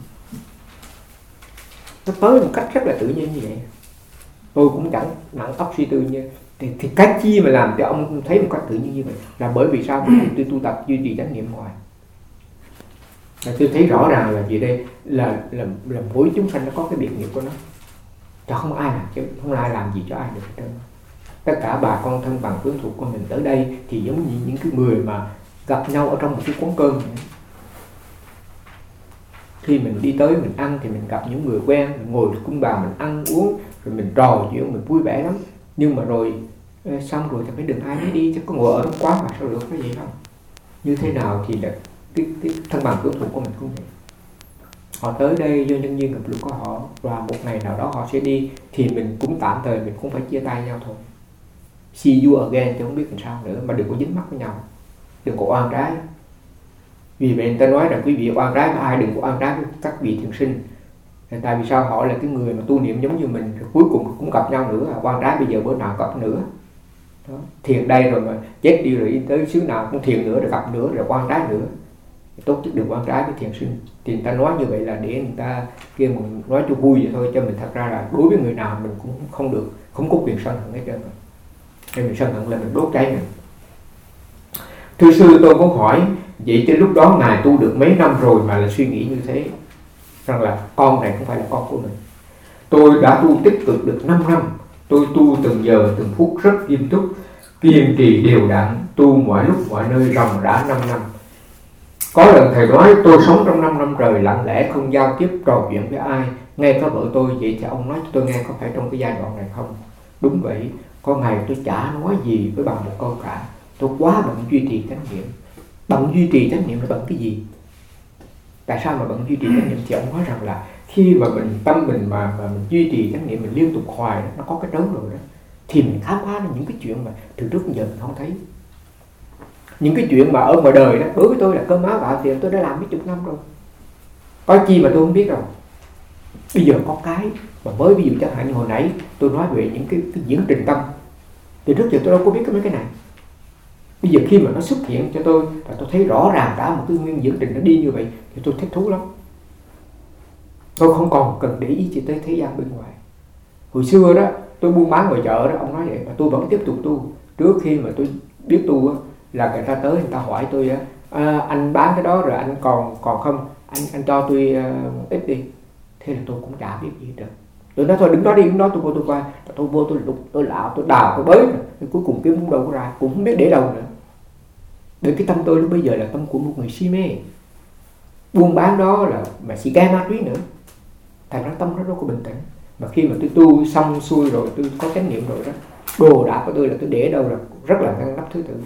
Nó tới một cách rất là tự nhiên như vậy. Tôi cũng chẳng nặng óc suy tư như thì cách chi mà làm cho ông thấy một cách tự nhiên như vậy là bởi vì sao? Bởi vì tôi tu tập duy trì chánh niệm hoài. Và tôi thấy rõ ràng là gì đây là mỗi chúng sanh nó có cái biệt nghiệp của nó, cho không ai làm gì cho ai được hết trơn. Tất cả bà con thân bằng quyến thuộc của mình tới đây thì giống như những cái người mà gặp nhau ở trong một cái quán cơm. Khi mình đi tới mình ăn thì mình gặp những người quen, mình ngồi cung bàn mình ăn uống rồi mình trò chuyện, mình vui vẻ lắm. Nhưng mà rồi xong rồi thì phải đừng ai đi chứ có ngồi ở trong quán mà sao được cái gì không. Như thế nào thì là cái thân bằng tiêu thụ của mình cũng vậy. Họ tới đây do nhân duyên gặp lúc của họ và một ngày nào đó họ sẽ đi thì mình cũng tạm thời mình cũng phải chia tay nhau thôi. See you again chứ không biết làm sao nữa, mà đừng có dính mắc với nhau, đừng có oan trái. Vì vậy người ta nói rằng quý vị oan trái với ai đừng có oan trái với các vị thiền sinh. Tại vì sao? Họ là cái người mà tu niệm giống như mình, rồi cuối cùng cũng gặp nhau nữa, oan trái bây giờ bữa nào gặp nữa. Đó. Thiền đây rồi mà chết đi rồi đi tới xứ nào cũng thiền nữa rồi gặp nữa rồi oan trái nữa. Tốt nhất đừng oan trái với thiền sinh. Thì người ta nói như vậy là để người ta kia mình nói cho vui vậy thôi, cho mình thật ra là đối với người nào mình cũng không được, không có quyền sân hận hết trơn. Nên mình sân hận là mình đốt cháy mình. Thưa sư, tôi muốn hỏi vậy từ lúc đó ngài tu được mấy năm rồi mà là suy nghĩ như thế, rằng là con này không phải là con của mình. Tôi đã tu tích cực được 5 năm. Tôi tu từng giờ từng phút rất nghiêm túc, kiên trì đều đặn, tu mọi lúc mọi nơi ròng rã 5 năm. Có lần thầy nói tôi sống trong 5 năm trời lặng lẽ không giao tiếp trò chuyện với ai, ngay cả vợ tôi. Vậy thì ông nói cho tôi nghe có phải trong cái giai đoạn này không? Đúng vậy, có ngày tôi chả nói gì với bà một câu cả. Tôi quá bận duy trì chánh niệm. Bận duy trì chánh niệm là bận cái gì? Tại sao mà bận duy trì chánh niệm? Thì ông nói rằng là khi mà mình tâm mình mà mình duy trì chánh niệm, mình liên tục hoài đó, nó có cái trớn rồi đó, thì mình khám phá ra những cái chuyện mà từ trước đến giờ mình không thấy. Những cái chuyện mà ở ngoài đời đó, đối với tôi là cơm áo gạo tiền tôi đã làm mấy chục năm rồi. Có chi mà tôi không biết đâu. Bây giờ có cái mà mới, ví dụ chẳng hạn như hồi nãy tôi nói về những cái diễn trình tâm, thì trước giờ tôi đâu có biết mấy cái này. Bây giờ khi mà nó xuất hiện cho tôi và tôi thấy rõ ràng cả một cái nguyên diễn trình nó đi như vậy thì tôi thích thú lắm. Tôi không còn cần để ý chỉ tới thế gian bên ngoài. Hồi xưa đó tôi buôn bán ngoài chợ đó, ông nói vậy mà tôi vẫn tiếp tục tu. Trước khi mà tôi biết tu đó, là người ta tới người ta hỏi tôi anh bán cái đó rồi anh còn không, anh cho tôi ít đi. Thế là tôi cũng chả biết gì hết. Tôi nói thôi đứng đó đi, đứng đó tôi qua, tôi vô tôi lục, tôi lạo, tôi đào, tôi bới, cuối cùng kiếm cũng đâu có ra, cũng không biết để đâu nữa. Bởi cái tâm tôi lúc bây giờ là tâm của một người si mê. Buôn bán đó là mà xì ke ma túy nữa, thành ra tâm nó đâu có bình tĩnh. Mà khi mà tôi tu xong xuôi rồi, tôi có chánh niệm rồi đó, đồ đạc của tôi là tôi để đâu là rất là ngăn nắp thứ tự.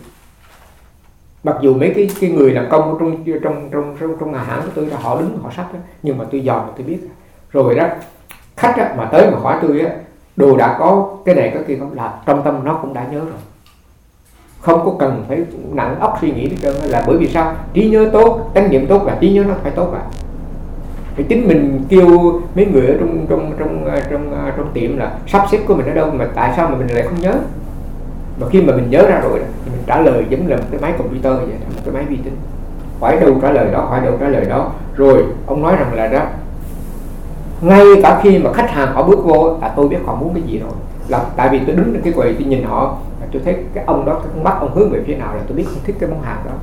Mặc dù mấy cái người làm công trong nhà hàng của tôi, họ đứng họ sắp đó, nhưng mà tôi dò tôi biết rồi đó. Khách á, mà tới mà hỏi tôi á, đồ đã có cái này cái kia không, là trong tâm nó cũng đã nhớ rồi, không có cần phải nặng óc suy nghĩ hết trơn. Là bởi vì sao? Trí nhớ tốt, chánh niệm tốt là trí nhớ nó phải tốt à. Thì chính mình kêu mấy người ở trong tiệm là sắp xếp của mình ở đâu, mà tại sao mà mình lại không nhớ? Mà khi mà mình nhớ ra rồi thì mình trả lời giống là một cái máy computer vậy, một cái máy vi tính, hỏi đâu trả lời đó, hỏi đâu trả lời đó. Rồi ông nói rằng là đó, ngay cả khi mà khách hàng họ bước vô là tôi biết họ muốn cái gì rồi, là tại vì tôi đứng trên cái quầy tôi nhìn họ, tôi thấy cái ông đó, cái con mắt ông hướng về phía nào là tôi biết không thích cái món hàng đó.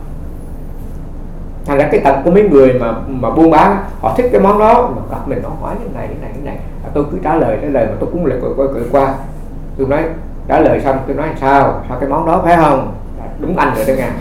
Thành ra cái tật của mấy người mà buôn bán, họ thích cái món đó mà gặp mình nó hỏi cái này, tôi cứ trả lời mà tôi cũng lại qua. Tôi nói trả lời xong tôi nói sao cái món đó phải không? Đúng anh rồi đó nghe.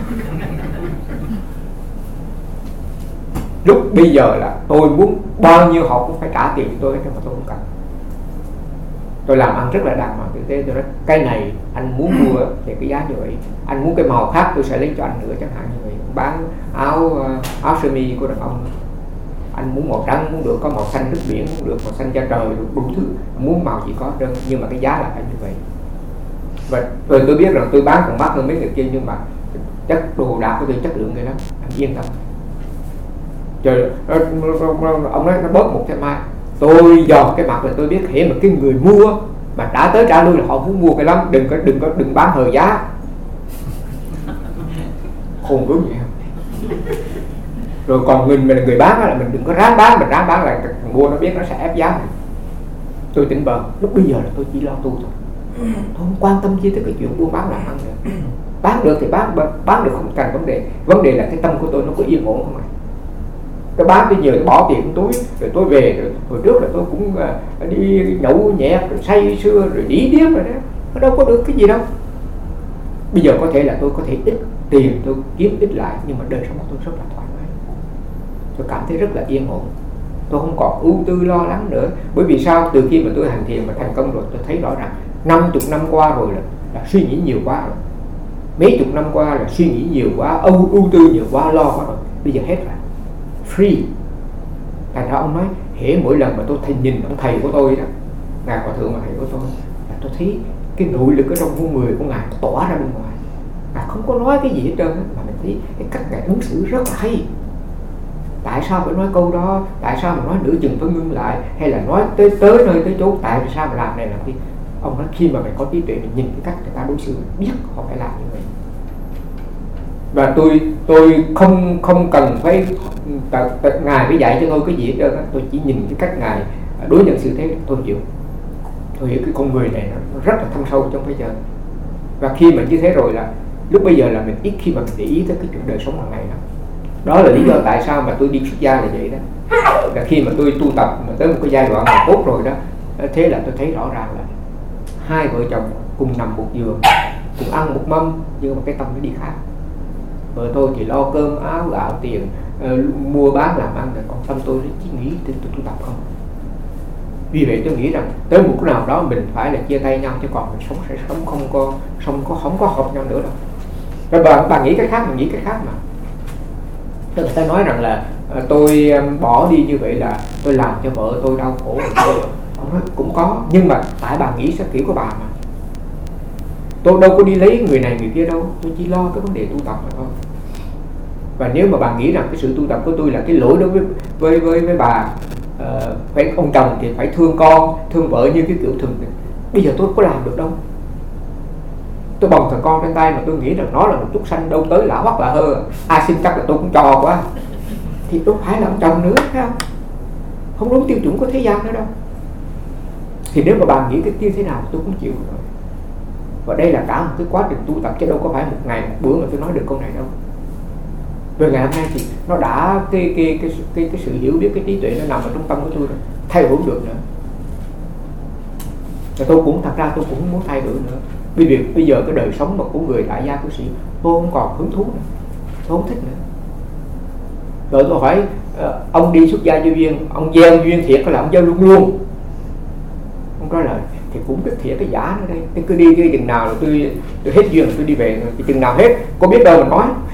Lúc bây giờ là tôi muốn bao nhiêu họ cũng phải trả tiền cho tôi, nhưng mà tôi không cần. Tôi làm ăn rất là đàng hoàng tử tế. Tôi nói cái này anh muốn mua thì cái giá như vậy, anh muốn cái màu khác tôi sẽ lấy cho anh nữa, chẳng hạn như vậy. Bán áo sơ mi của đàn ông, anh muốn màu trắng cũng được, có màu xanh nước biển cũng được, màu xanh da trời được, đủ thứ, muốn màu gì có đơn, nhưng mà cái giá là phải như vậy. Và tôi biết rằng tôi bán còn mắc hơn mấy người kia, nhưng mà chất đồ đạc của tôi chất lượng ghê lắm, anh yên tâm. Trời, ông nói nó bớt một cái mai, tôi dò cái mặt là tôi biết hiểu mà cái người mua mà đã tới trả lui là họ muốn mua cái lắm, đừng bán hời giá. Khôn đúng vậy không? Rồi còn mình là người bán là mình đừng có ráng bán, mình ráng bán là thằng mua nó biết nó sẽ ép giá mình. Tôi tỉnh bờ, lúc bây giờ là tôi chỉ lo tu thôi, tôi không quan tâm gì tới cái chuyện buôn bán làm ăn nữa. Bán được thì bán được không thành vấn đề là cái tâm của tôi nó có yên ổn không ạ? Tôi bán bây giờ tôi bỏ tiền túi rồi tôi về, rồi hồi trước là tôi cũng đi nhậu nhẹt rồi say sưa rồi đi điếm rồi đó, nó đâu có được cái gì đâu. Bây giờ có thể là tôi có thể ít tiền, tôi kiếm ít lại, nhưng mà đời sống của tôi rất là thoải mái, tôi cảm thấy rất là yên ổn, tôi không còn ưu tư lo lắng nữa. Bởi vì sao? Từ khi mà tôi hành thiền mà thành công rồi, tôi thấy rõ ràng 50 năm qua rồi là suy nghĩ nhiều quá rồi. Mấy chục năm qua là suy nghĩ nhiều quá, ưu tư nhiều quá, lo quá rồi. Bây giờ hết rồi, free. Thành ra ông nói hễ mỗi lần mà tôi nhìn ông thầy của tôi đó, ngài hòa thượng mà thầy của tôi, là tôi thấy cái nội lực ở trong con người của ngài tỏa ra bên ngoài. Ngài không có nói cái gì hết trơn á, mà mình thấy cái cách ngài ứng xử rất là hay. Tại sao phải nói câu đó? Tại sao mà nói nửa chừng phải ngưng lại? Hay là nói tới nơi tới chỗ? Tại sao mà làm này làm kia? Ông nói khi mà mình có trí tuệ, mình nhìn cái cách người ta đối xử, biết họ phải làm như vậy. Và tôi không cần phải ngài phải dạy cho tôi cái gì hết trơn á. Tôi chỉ nhìn cái cách ngài đối nhận sự thế, tôi hiểu cái con người này nó rất là thâm sâu trong bây giờ. Và khi mà như thế rồi là lúc bây giờ là mình ít khi mà mình để ý tới cái chuyện đời sống hàng ngày đó. Đó là lý do tại sao mà tôi đi xuất gia là vậy đó. Là khi mà tôi tu tập mà tới một cái giai đoạn mà tốt rồi đó, thế là tôi thấy rõ ràng là hai vợ chồng cùng nằm một giường, cùng ăn một mâm, nhưng mà cái tâm nó đi khác. Vợ tôi thì lo cơm áo gạo tiền, mua bán làm ăn, còn tâm tôi chỉ nghĩ tới tôi tu tập không. Vì vậy tôi nghĩ rằng tới một lúc nào đó mình phải là chia tay nhau, chứ còn mình sống sẽ không có hợp nhau nữa đâu. Rồi bà nghĩ cái khác, mình nghĩ cái khác mà. Người ta nói rằng là tôi bỏ đi như vậy là tôi làm cho vợ tôi đau khổ. Ông nói cũng có, nhưng mà tại bà nghĩ theo kiểu của bà mà. Tôi đâu có đi lấy người này người kia đâu, tôi chỉ lo cái vấn đề tu tập mà thôi. Và nếu mà bà nghĩ rằng cái sự tu tập của tôi là cái lỗi đối với bà, phải ông chồng thì phải thương con, thương vợ như cái kiểu thường, bây giờ tôi có làm được đâu. Tôi bồng thằng con trên tay mà tôi nghĩ rằng nó là một chút xanh đâu tới lạ hoắc lạ hơ, ai xin chắc là tôi cũng cho quá, thì tôi phải là ông chồng nữa, thấy không? Không đúng tiêu chuẩn của thế gian nữa đâu. Thì nếu mà bà nghĩ cái như thế nào tôi cũng chịu rồi. Và đây là cả một cái quá trình tu tập, chứ đâu có phải một ngày một bữa mà tôi nói được câu này đâu. Về ngày hôm nay thì nó đã cái sự hiểu biết, cái trí tuệ nó nằm ở trong tâm của tôi rồi, thay đổi được nữa. Và tôi cũng thật ra tôi cũng muốn thay đổi nữa. Bởi vì bây giờ cái đời sống mà của người tại gia cư sĩ tôi không còn hứng thú nữa, tôi không thích nữa. Rồi tôi hỏi ông đi xuất gia vô duyên, ông gieo duyên thiệt hay là ông gieo luôn luôn? Ông nói là thì cũng biết thiệt cái giả nữa đây. Tôi cứ đi cái chừng nào là tôi hết duyên tôi đi về, cái chừng nào hết có biết đâu mà nói.